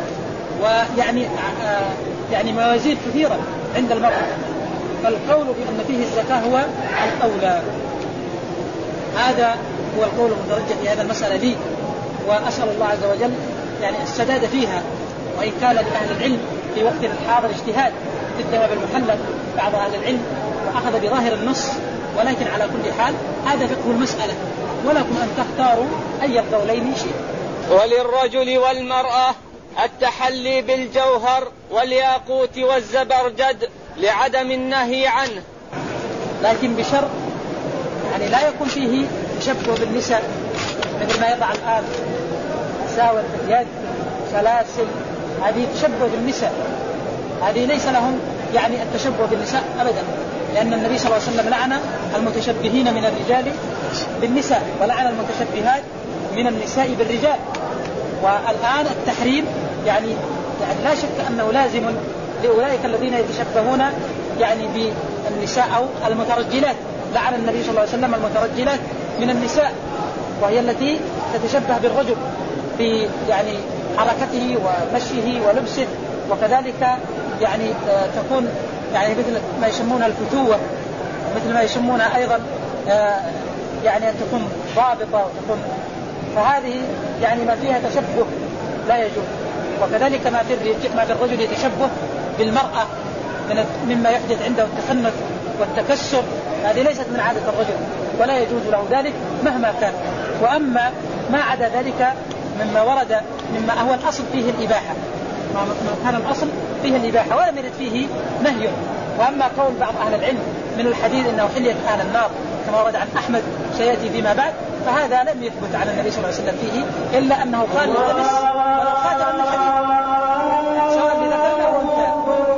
ويعني يعني موازين كثيرة عند المرأة، فالقول بأن فيه الزكاة هو الأولى. هذا هو القول المترجح في هذا المسألة لي، وأسأل الله عز وجل يعني السداد فيها، وإن كان لأهل العلم في وقت الحاضر اجتهاد في الذهب المحلل بعض أهل العلم وأخذ بظاهر النص، ولكن على كل حال هذا فقه المسألة، ولكم أن تختاروا أي القولين شيء. وللرجل والمرأة التحلي بالجوهر والياقوت والزبرجد لعدم النهي عنه، لكن بشرط يعني لا يكون فيه تشبه بالنساء مثل ما يضع الآن ساور في اليد سلاسل، هذه تشبه بالنساء، هذه ليس لهم يعني التشبه بالنساء أبدا، لأن النبي صلى الله عليه وسلم لعن المتشبهين من الرجال بالنساء ولعن المتشبهات من النساء بالرجال. والآن التحريم يعني يعني لا شك أنه لازم لأولئك الذين يتشبهون يعني بالنساء أو المترجلات، لعن النبي صلى الله عليه وسلم المترجلات من النساء، وهي التي تتشبه بالرجل في يعني حركته ومشيه ولبسه، وكذلك يعني تكون يعني مثل ما يسمونها الفتوة، مثل ما يسمونها أيضا يعني أن تكون ضابطة وتكون، فهذه يعني ما فيها تشبه لا يجوز. وكذلك ما في ما في الرجل يتشبه بالمرأة مما يحدث عنده التخنث والتكسر، هذه ليست من عادة الرجل ولا يجوز له ذلك مهما كان. وأما ما عدا ذلك مما ورد مما هو الأصل فيه الإباحة، ما كان الأصل فيه الإباحة ولم يرد فيه نهي. وأما قول بعض أهل العلم من الحديث إنه حلية أهل النار كما ورد عن أحمد سيأتي فيما بعد، فهذا لم يثبت على النبي صلى الله عليه وسلم فيه إلا أنه قال يلتبس ولو خاتم من الحديد سواء لذكر أو أنثى.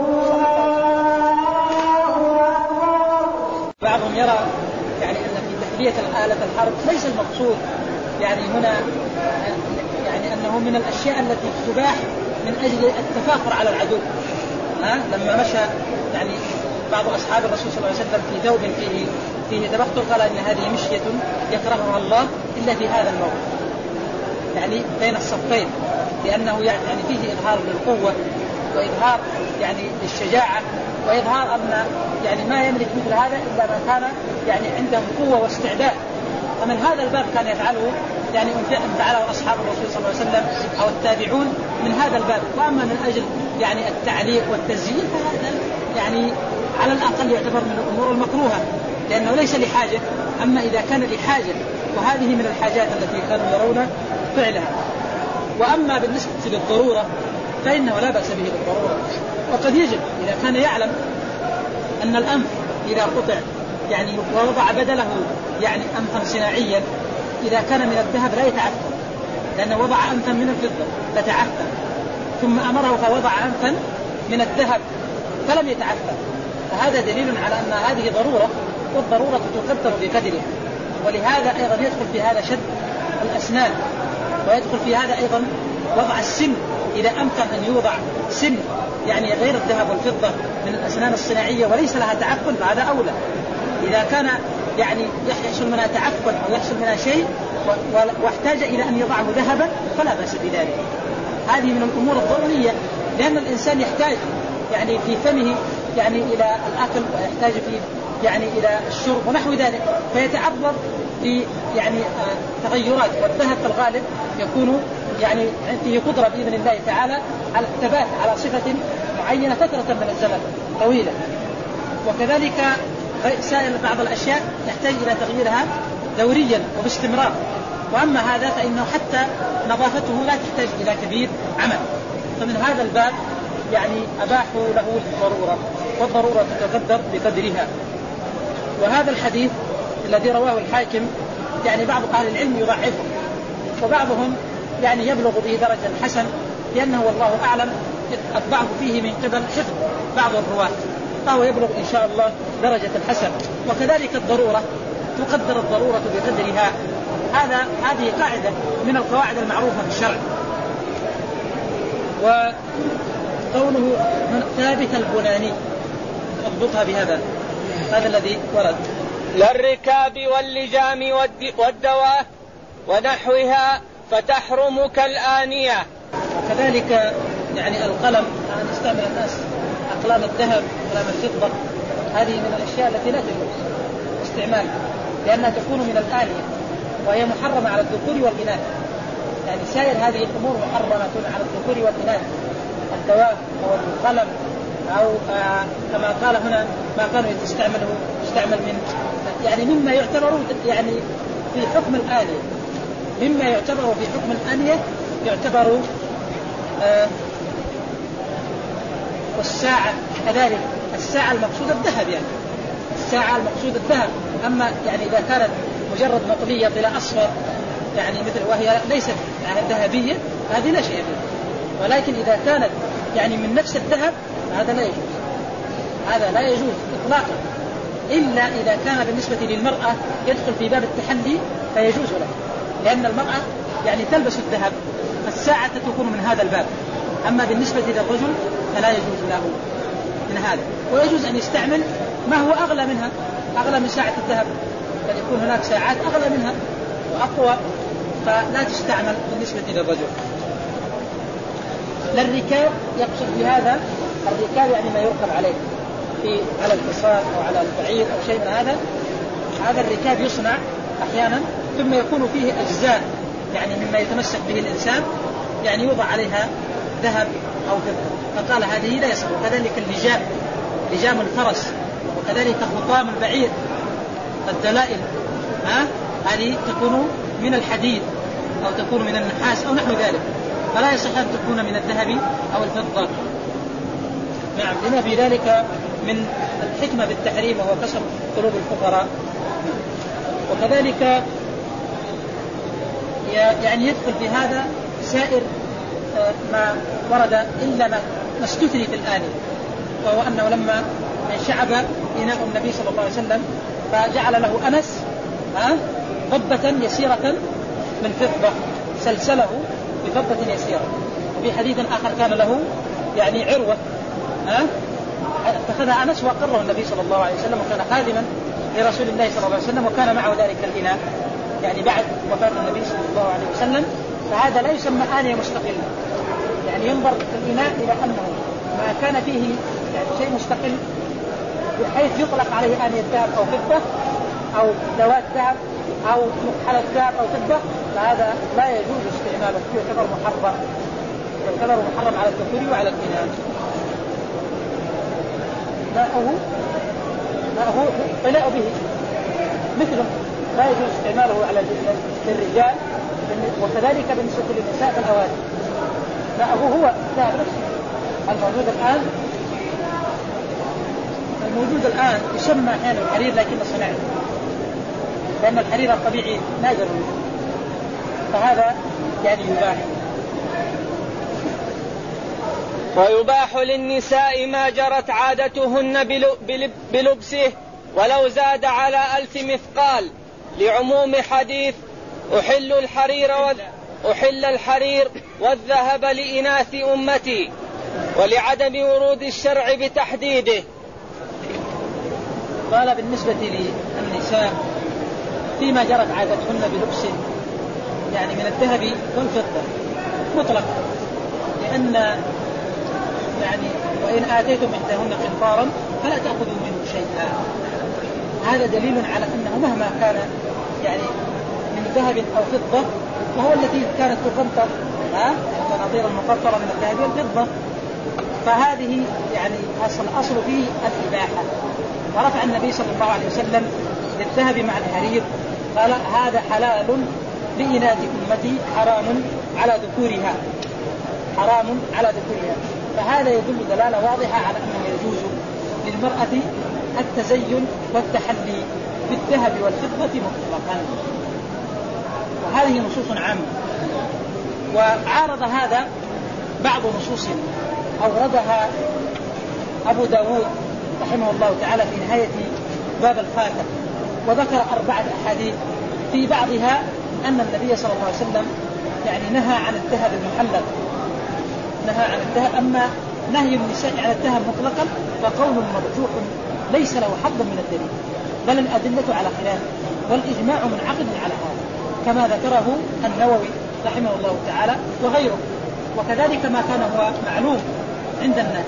بعضهم يرى يعني أن في تحلية الآلة الحرب ليس المقصود يعني هنا يعني أنه من الأشياء التي تباح من أجل التفاخر على العدو. ها لما مشى يعني بعض أصحاب الرسول صلى الله عليه وسلم في ثوب فيه فيه تبختر قال إن هذه مشية يكرهها الله إلا في هذا الموقف، يعني بين الصفين، لأنه يعني فيه إظهار للقوة وإظهار يعني للشجاعة وإظهار أن يعني ما يملك مثل هذا إلا من كان يعني عندهم قوة واستعداد. فمن هذا الباب كان يفعله يعني أن فعله أصحاب الرسول صلى الله عليه وسلم أو التابعون من هذا الباب. وأما من أجل يعني التعليق والتزيين فهذا يعني على الأقل يعتبر من الأمور المكروهة لأنه ليس لحاجة. أما إذا كان لحاجة وهذه من الحاجات التي كانوا يرون فعلها. وأما بالنسبة للضرورة فإنه لا بأس به بالضرورة، وقد يجب إذا كان يعلم أن الأنف إذا قطع يعني ووضع بدله يعني أنفا صناعيا إذا كان من الذهب لا يتعفن، لأنه وضع أنفا من الفضة فتعفن، ثم أمره فوضع أنفا من الذهب فلم يتعفن، فهذا دليل على أن هذه ضرورة، والضرورة تقدر بقدرها. ولهذا أيضا يدخل في هذا شد الأسنان، ويدخل في هذا أيضا وضع السن، إذا أمكن أن يوضع سن يعني غير الذهب والفضة من الأسنان الصناعية وليس لها تعفن فهذا أولى. إذا كان يعني يحصل منها تعفن أو يحصل منها شيء واحتاج إلى أن يضعه ذهبا فلا بأس بذلك. هذه من الأمور الضرورية، لأن الإنسان يحتاج يعني في فمه يعني إلى الأكل، ويحتاج في يعني إلى الشرب ونحو ذلك، فيتعرض في يعني تغيرات. والذهب في الغالب يكون يعني فيه قدرة بإذن الله تعالى على الثبات على صفة معينة فترة من الزمن طويلة. وكذلك سائر بعض الأشياء يحتاج إلى تغييرها دوريا وباستمرار، وأما هذا فإنه حتى نظافته لا تحتاج إلى كبير عمل. فمن هذا الباب يعني أباحوا له الضرورة، والضرورة تتقدر بقدرها. وهذا الحديث الذي رواه الحاكم يعني بعض أهل العلم يضعفه، وبعضهم يعني يبلغ به درجة الحسن، لأنه والله أعلم الضعف فيه من قبل حفظ بعض الرواة، فهو يبلغ إن شاء الله درجة الحسن. وكذلك الضرورة تقدر الضرورة بقدرها، هذا هذه قاعدة من القواعد المعروفة في الشرع. وقوله ثابت البناني اضبطها بهذا، هذا الذي ورد. للركاب واللجام والدواء ونحوها فتحرم كالآنية. وكذلك يعني القلم، أن يستعمل الناس أقلام الذهب أقلام الفضة، هذه من الأشياء التي لا تجوز استعمالها، لأنها تكون من الآنية وهي محرمة على الذكور والإناث. يعني سائر هذه الأمور محرمة على الذكور والإناث، الدواء أو القلم أو آه كما قال هنا ما كانوا يستعمله يستعمل من يعني مما يعتبر يعني في حكم الآنية، مما يعتبر في حكم الآنية يعتبر آه والساعة كذلك. الساعة المقصود الذهب، يعني الساعة المقصود الذهب. أما يعني إذا كانت مجرد مطلية إلى أصفر يعني مثل وهي ليست ذهبية هذه لا شيء فيها، ولكن إذا كانت يعني من نفس الذهب هذا لا يجوز، هذا لا يجوز إطلاقا، إلا إذا كان بالنسبة للمرأة يدخل في باب التحلي فيجوز له، لأن المرأة يعني تلبس الذهب، الساعة تكون من هذا الباب. أما بالنسبة للرجل فلا يجوز له من هذا. ويجوز أن يستعمل ما هو أغلى منها، أغلى من ساعة الذهب، قد يكون هناك ساعات أغلى منها وأقوى، فلا تستعمل بالنسبة للرجل. للركاب يقصد بهذا الركاب يعني ما يركب عليه في على الحصان أو على البعير أو شيء من هذا. هذا الركاب يصنع أحيانا ثم يكون فيه أجزاء يعني مما يتمسك به الإنسان، يعني يوضع عليها ذهب أو فضة، فقال هذه لا يصح. وكذلك اللجام، لجام الفرس، وكذلك خطام البعير، الدلائل ها هذه تكون من الحديد أو تكون من النحاس أو نحو ذلك، فلا يصح أن تكون من الذهب أو الفضة. نعم، لما في ذلك من الحكمة بالتحريم وهو كسر قلوب الفقراء. وكذلك يعني يدخل في هذا سائر ما ورد إلا ما استثني في الآن، وهو أنه لما انشعب إناء النبي صلى الله عليه وسلم فجعل له أنس قبة يسيرة من فضة، سلسله بفضة يسيرة. وفي حديث آخر كان له يعني عروة اتخذها أنس وقره النبي صلى الله عليه وسلم، وكان خادما لرسول الله صلى الله عليه وسلم، وكان معه ذلك الإناء يعني بعد وفاة النبي صلى الله عليه وسلم. فهذا لا يسمى آنية مستقلة، يعني ينظر في الإناء إلى أنه ما كان فيه يعني شيء مستقل بحيث يطلق عليه آنية ذهب أو فضة أو ذوات ذهب أو مكحلة ذهب أو فضة، فهذا لا يجوز استعماله، يعتبر محرم، يعتبر محرم على الذكور وعلى الإناث. ماءه ماءه طلاء به مثله لا يجوز استعماله على الرجال، وكذلك بالنسبة للنساء في الأواني. ماءه هو ذهب نفسه الموجود الآن، الموجود الآن يسمى أحيانا الحرير لكن صناعي، لأن الحرير الطبيعي نادر فهذا يعني يباح. ويباح للنساء ما جرت عادتهن بلبسه ولو زاد على ألف مثقال، لعموم حديث أحل الحرير أحل الحرير والذهب لإناث أمتي، ولعدم ورود الشرع بتحديده. قال بالنسبة للنساء فيما جرت عادتهن بلبسه يعني من الذهب والفضة مطلقا، لأن يعني وإن آتيتم إحداهن قنطارا فلا تأخذوا منه شيئا. هذا دليل على أنه مهما كان يعني من ذهب أو فضة وهو التي كانت تقنطر ها القناطير المقنطرة من الذهب والفضة، فهذه يعني أصل أصل فيه الإباحة. ورفع النبي صلى الله عليه وسلم للذهب مع الحرير قال هذا حلال لإناث أمتي حرام على ذكورها، حرام على ذكورها. فهذا يدل دلالة واضحة على أنه يجوز للمرأة التزين والتحلي بالذهب والفضة مطلقا، وهذه نصوص عامة. وعارض هذا بعض نصوص أوردها أبو داود رحمه الله تعالى في نهاية باب الخاتم، وذكر أربعة أحاديث في بعضها أن النبي صلى الله عليه وسلم يعني نهى عن الذهب المحلل، نهى عن الذهب. أما نهي النساء عن الذهب مطلقا فقول مرجوح ليس له حظ من الدليل، بل الأدلة على خلافه، والإجماع منعقد على هذا كما ذكره النووي رحمه الله تعالى وغيره، وكذلك ما كان هو معلوم عند الناس.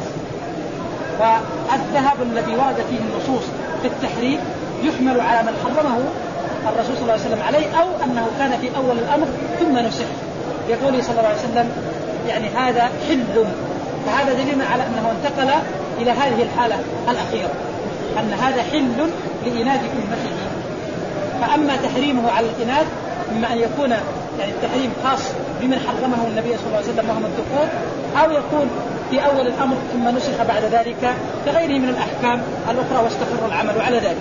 والذهب الذي ورد فيه النصوص في التحريم يحمل على من حرمه الرسول صلى الله عليه وسلم عليه، أو أنه كان في أول الأمر ثم نسخ يقول صلى الله عليه وسلم يعني هذا حل، فهذا دليل على أنه انتقل إلى هذه الحالة الأخيرة أن هذا حل لإناث أمته. فأما تحريمه على الإناث إما أن يكون يعني التحريم خاص بمن حرمه النبي صلى الله عليه وسلم وهم الذكور، أو يكون في أول الأمر ثم نسخ بعد ذلك كغيره من الأحكام الأخرى واستقر العمل على ذلك.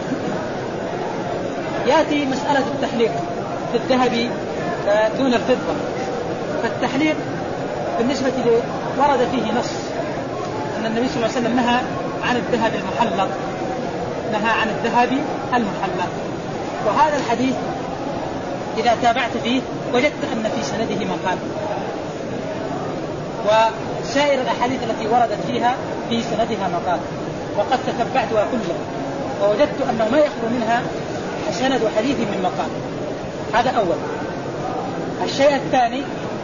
يأتي مسألة التحليق في الذهب دون الفضة. فالتحليق بالنسبة له ورد فيه نص أن النبي صلى الله عليه وسلم نهى عن الذهب المحلق، نهى عن الذهب المحلق. وهذا الحديث إذا تابعت فيه وجدت أن في سنده مقال، وسائر الأحاديث التي وردت فيها في سندها مقال، وقد تتبعتها كلها ووجدت أنه ما يخلو منها سند حديث من مقال. هذا أول. الشيء الثاني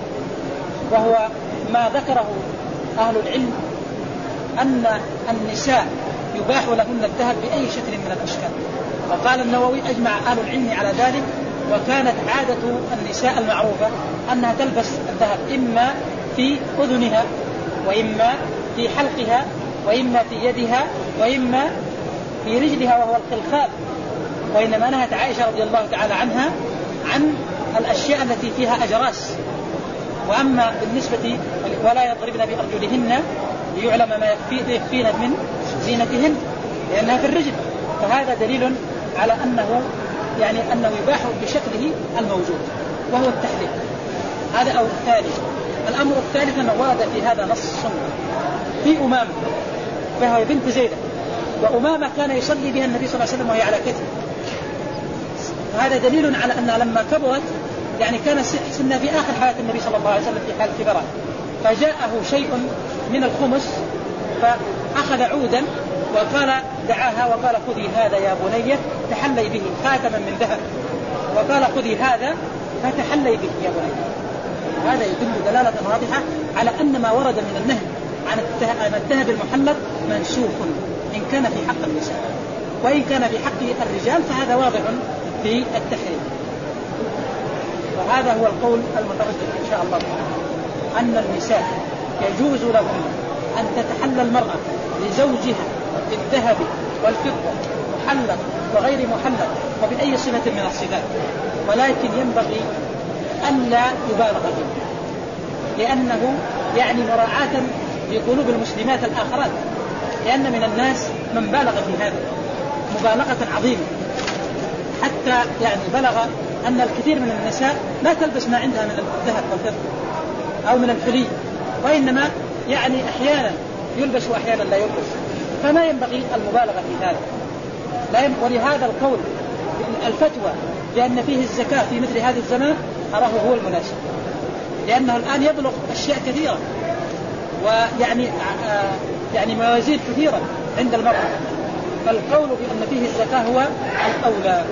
وهو ما ذكره أهل العلم أن النساء يباح لهن الذهب بأي شكل من الأشكال، وقال النووي أجمع أهل العلم على ذلك. وكانت عادة النساء المعروفة أنها تلبس الذهب إما في أذنها وإما في حلقها وإما في يدها وإما في رجلها وهو الخلخال. وإنما نهت عائشة رضي الله تعالى عنها عن الأشياء التي فيها أجراس. وأما بالنسبة ولا يضربن بأرجلهن ليعلم ما يخفين من زينتهن لأنها في الرجل. فهذا دليل على أنه يعني أنه يباح بشكله الموجود وهو التحليل. هذا أو الثالث. الأمر الثالث أنه ورد في هذا نص في أمامة فهي بنت زيدة، وأمامة كان يصلي بها النبي صلى الله عليه وسلم وهي على كتف. وهذا دليل على أنها لما كبرت يعني كان سنها في آخر حياة النبي صلى الله عليه وسلم في حال كبرها، فجاءه شيء من الخمس فأخذ عودا وقال دعاها وقال خذي هذا يا بني تحلي به خاتما من ذهب، وقال خذي هذا فتحلي به يا بني. هذا يدل دلالة واضحة على أن ما ورد من النهي عن الذهب المحلق منسوخ إن كان في حق النساء، وإن كان في حق الرجال فهذا واضح في التحريم. وهذا هو القول المتوجه إن شاء الله تعالى أن النساء يجوز لهم أن تتحلى المرأة لزوجها بالذهب والفضة محلق وغير محلق وبأي صفة من الصفات، ولكن ينبغي أن لا يبالغ فيه، لأنه يعني مراعاة لقلوب المسلمات الآخرات، لأن من الناس من بالغ في هذا مبالغة عظيمة حتى يعني بلغ أن الكثير من النساء لا تلبس ما عندها من الذهب والفضة أو من الحلي، وإنما يعني أحيانا يلبس وأحيانا لا يلبس، فما ينبغي المبالغة في ذلك. لا ينبغي. ولهذا القول الفتوى لأن فيه الزكاة في مثل هذا الزمان أراه هو المناسب، لأنه الآن يبلغ أشياء كثيرة ويعني آه يعني موازين كثيرة عند المرأة، فالقول بأن فيه الزكاة هو الأولى.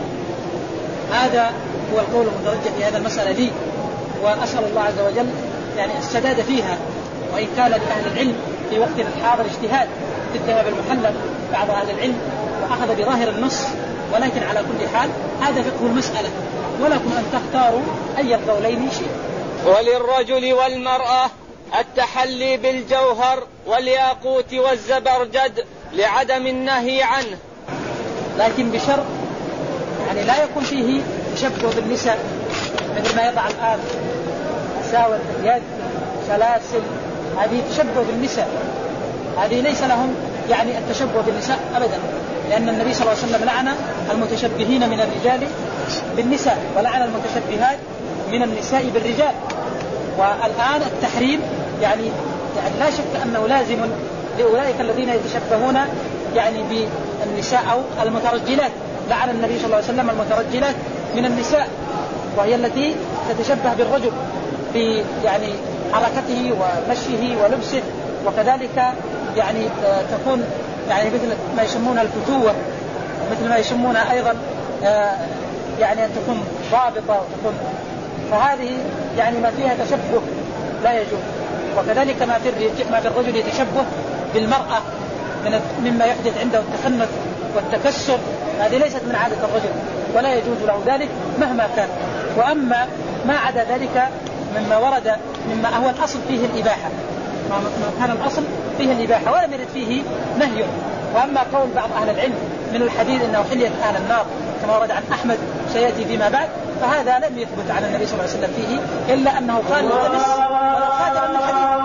هذا هو القول المترجح في هذا المسألة لي، وأسأل الله عز وجل يعني السداد فيها، وإن كان لأهل العلم في وقتنا الحاضر اجتهاد في الذهب المحلل بعض أهل العلم وأخذ بظاهر النص، ولكن على كل حال هذا فقه المسألة، ولكم أن تختاروا أي القولين شيء. وللرجل والمرأة التحلي بالجوهر والياقوت والزبرجد لعدم النهي عنه، لكن بشرط يعني لا يكون فيه تشبه بالنساء مثل ما يضع الآن ساوى اليد سلاسل، هذه تشبه بالنساء، هذه ليس لهم يعني التشبه بالنساء أبدا، لأن النبي صلى الله عليه وسلم لعن المتشبهين من الرجال بالنساء ولعن المتشبهات من النساء بالرجال. والآن التحريم يعني, يعني لا شك أنه لازم لأولئك الذين يتشبهون يعني بالنساء أو المترجلات، لعن النبي صلى الله عليه وسلم المترجلات من النساء، وهي التي تتشبه بالرجل في يعني حركته ومشيه ولبسه، وكذلك يعني تكون يعني مثل ما يسمونها الفتوة، مثل ما يسمونها أيضا يعني أن تكون ضابطة وتكون، فهذه يعني ما فيها تشبه لا يجوز. وكذلك ما في ما في الرجل يتشبه بالمرأة من مما يحدث عنده التخنث والتكسر، هذه ليست من عادة الرجل ولا يجوز له ذلك مهما كان. وأما ما عدا ذلك مما ورد مما هو الأصل فيه الإباحة، ما كان الأصل فيه الإباحة ولم يرد فيه نهي. وأما قول بعض أهل العلم من الحديث إنه حلية أهل النار كما ورد عن أحمد سيأتي فيما بعد، فهذا لم يثبت عن النبي صلى الله عليه وسلم فيه، إلا أنه قال يلبس ولو خاتم من حديد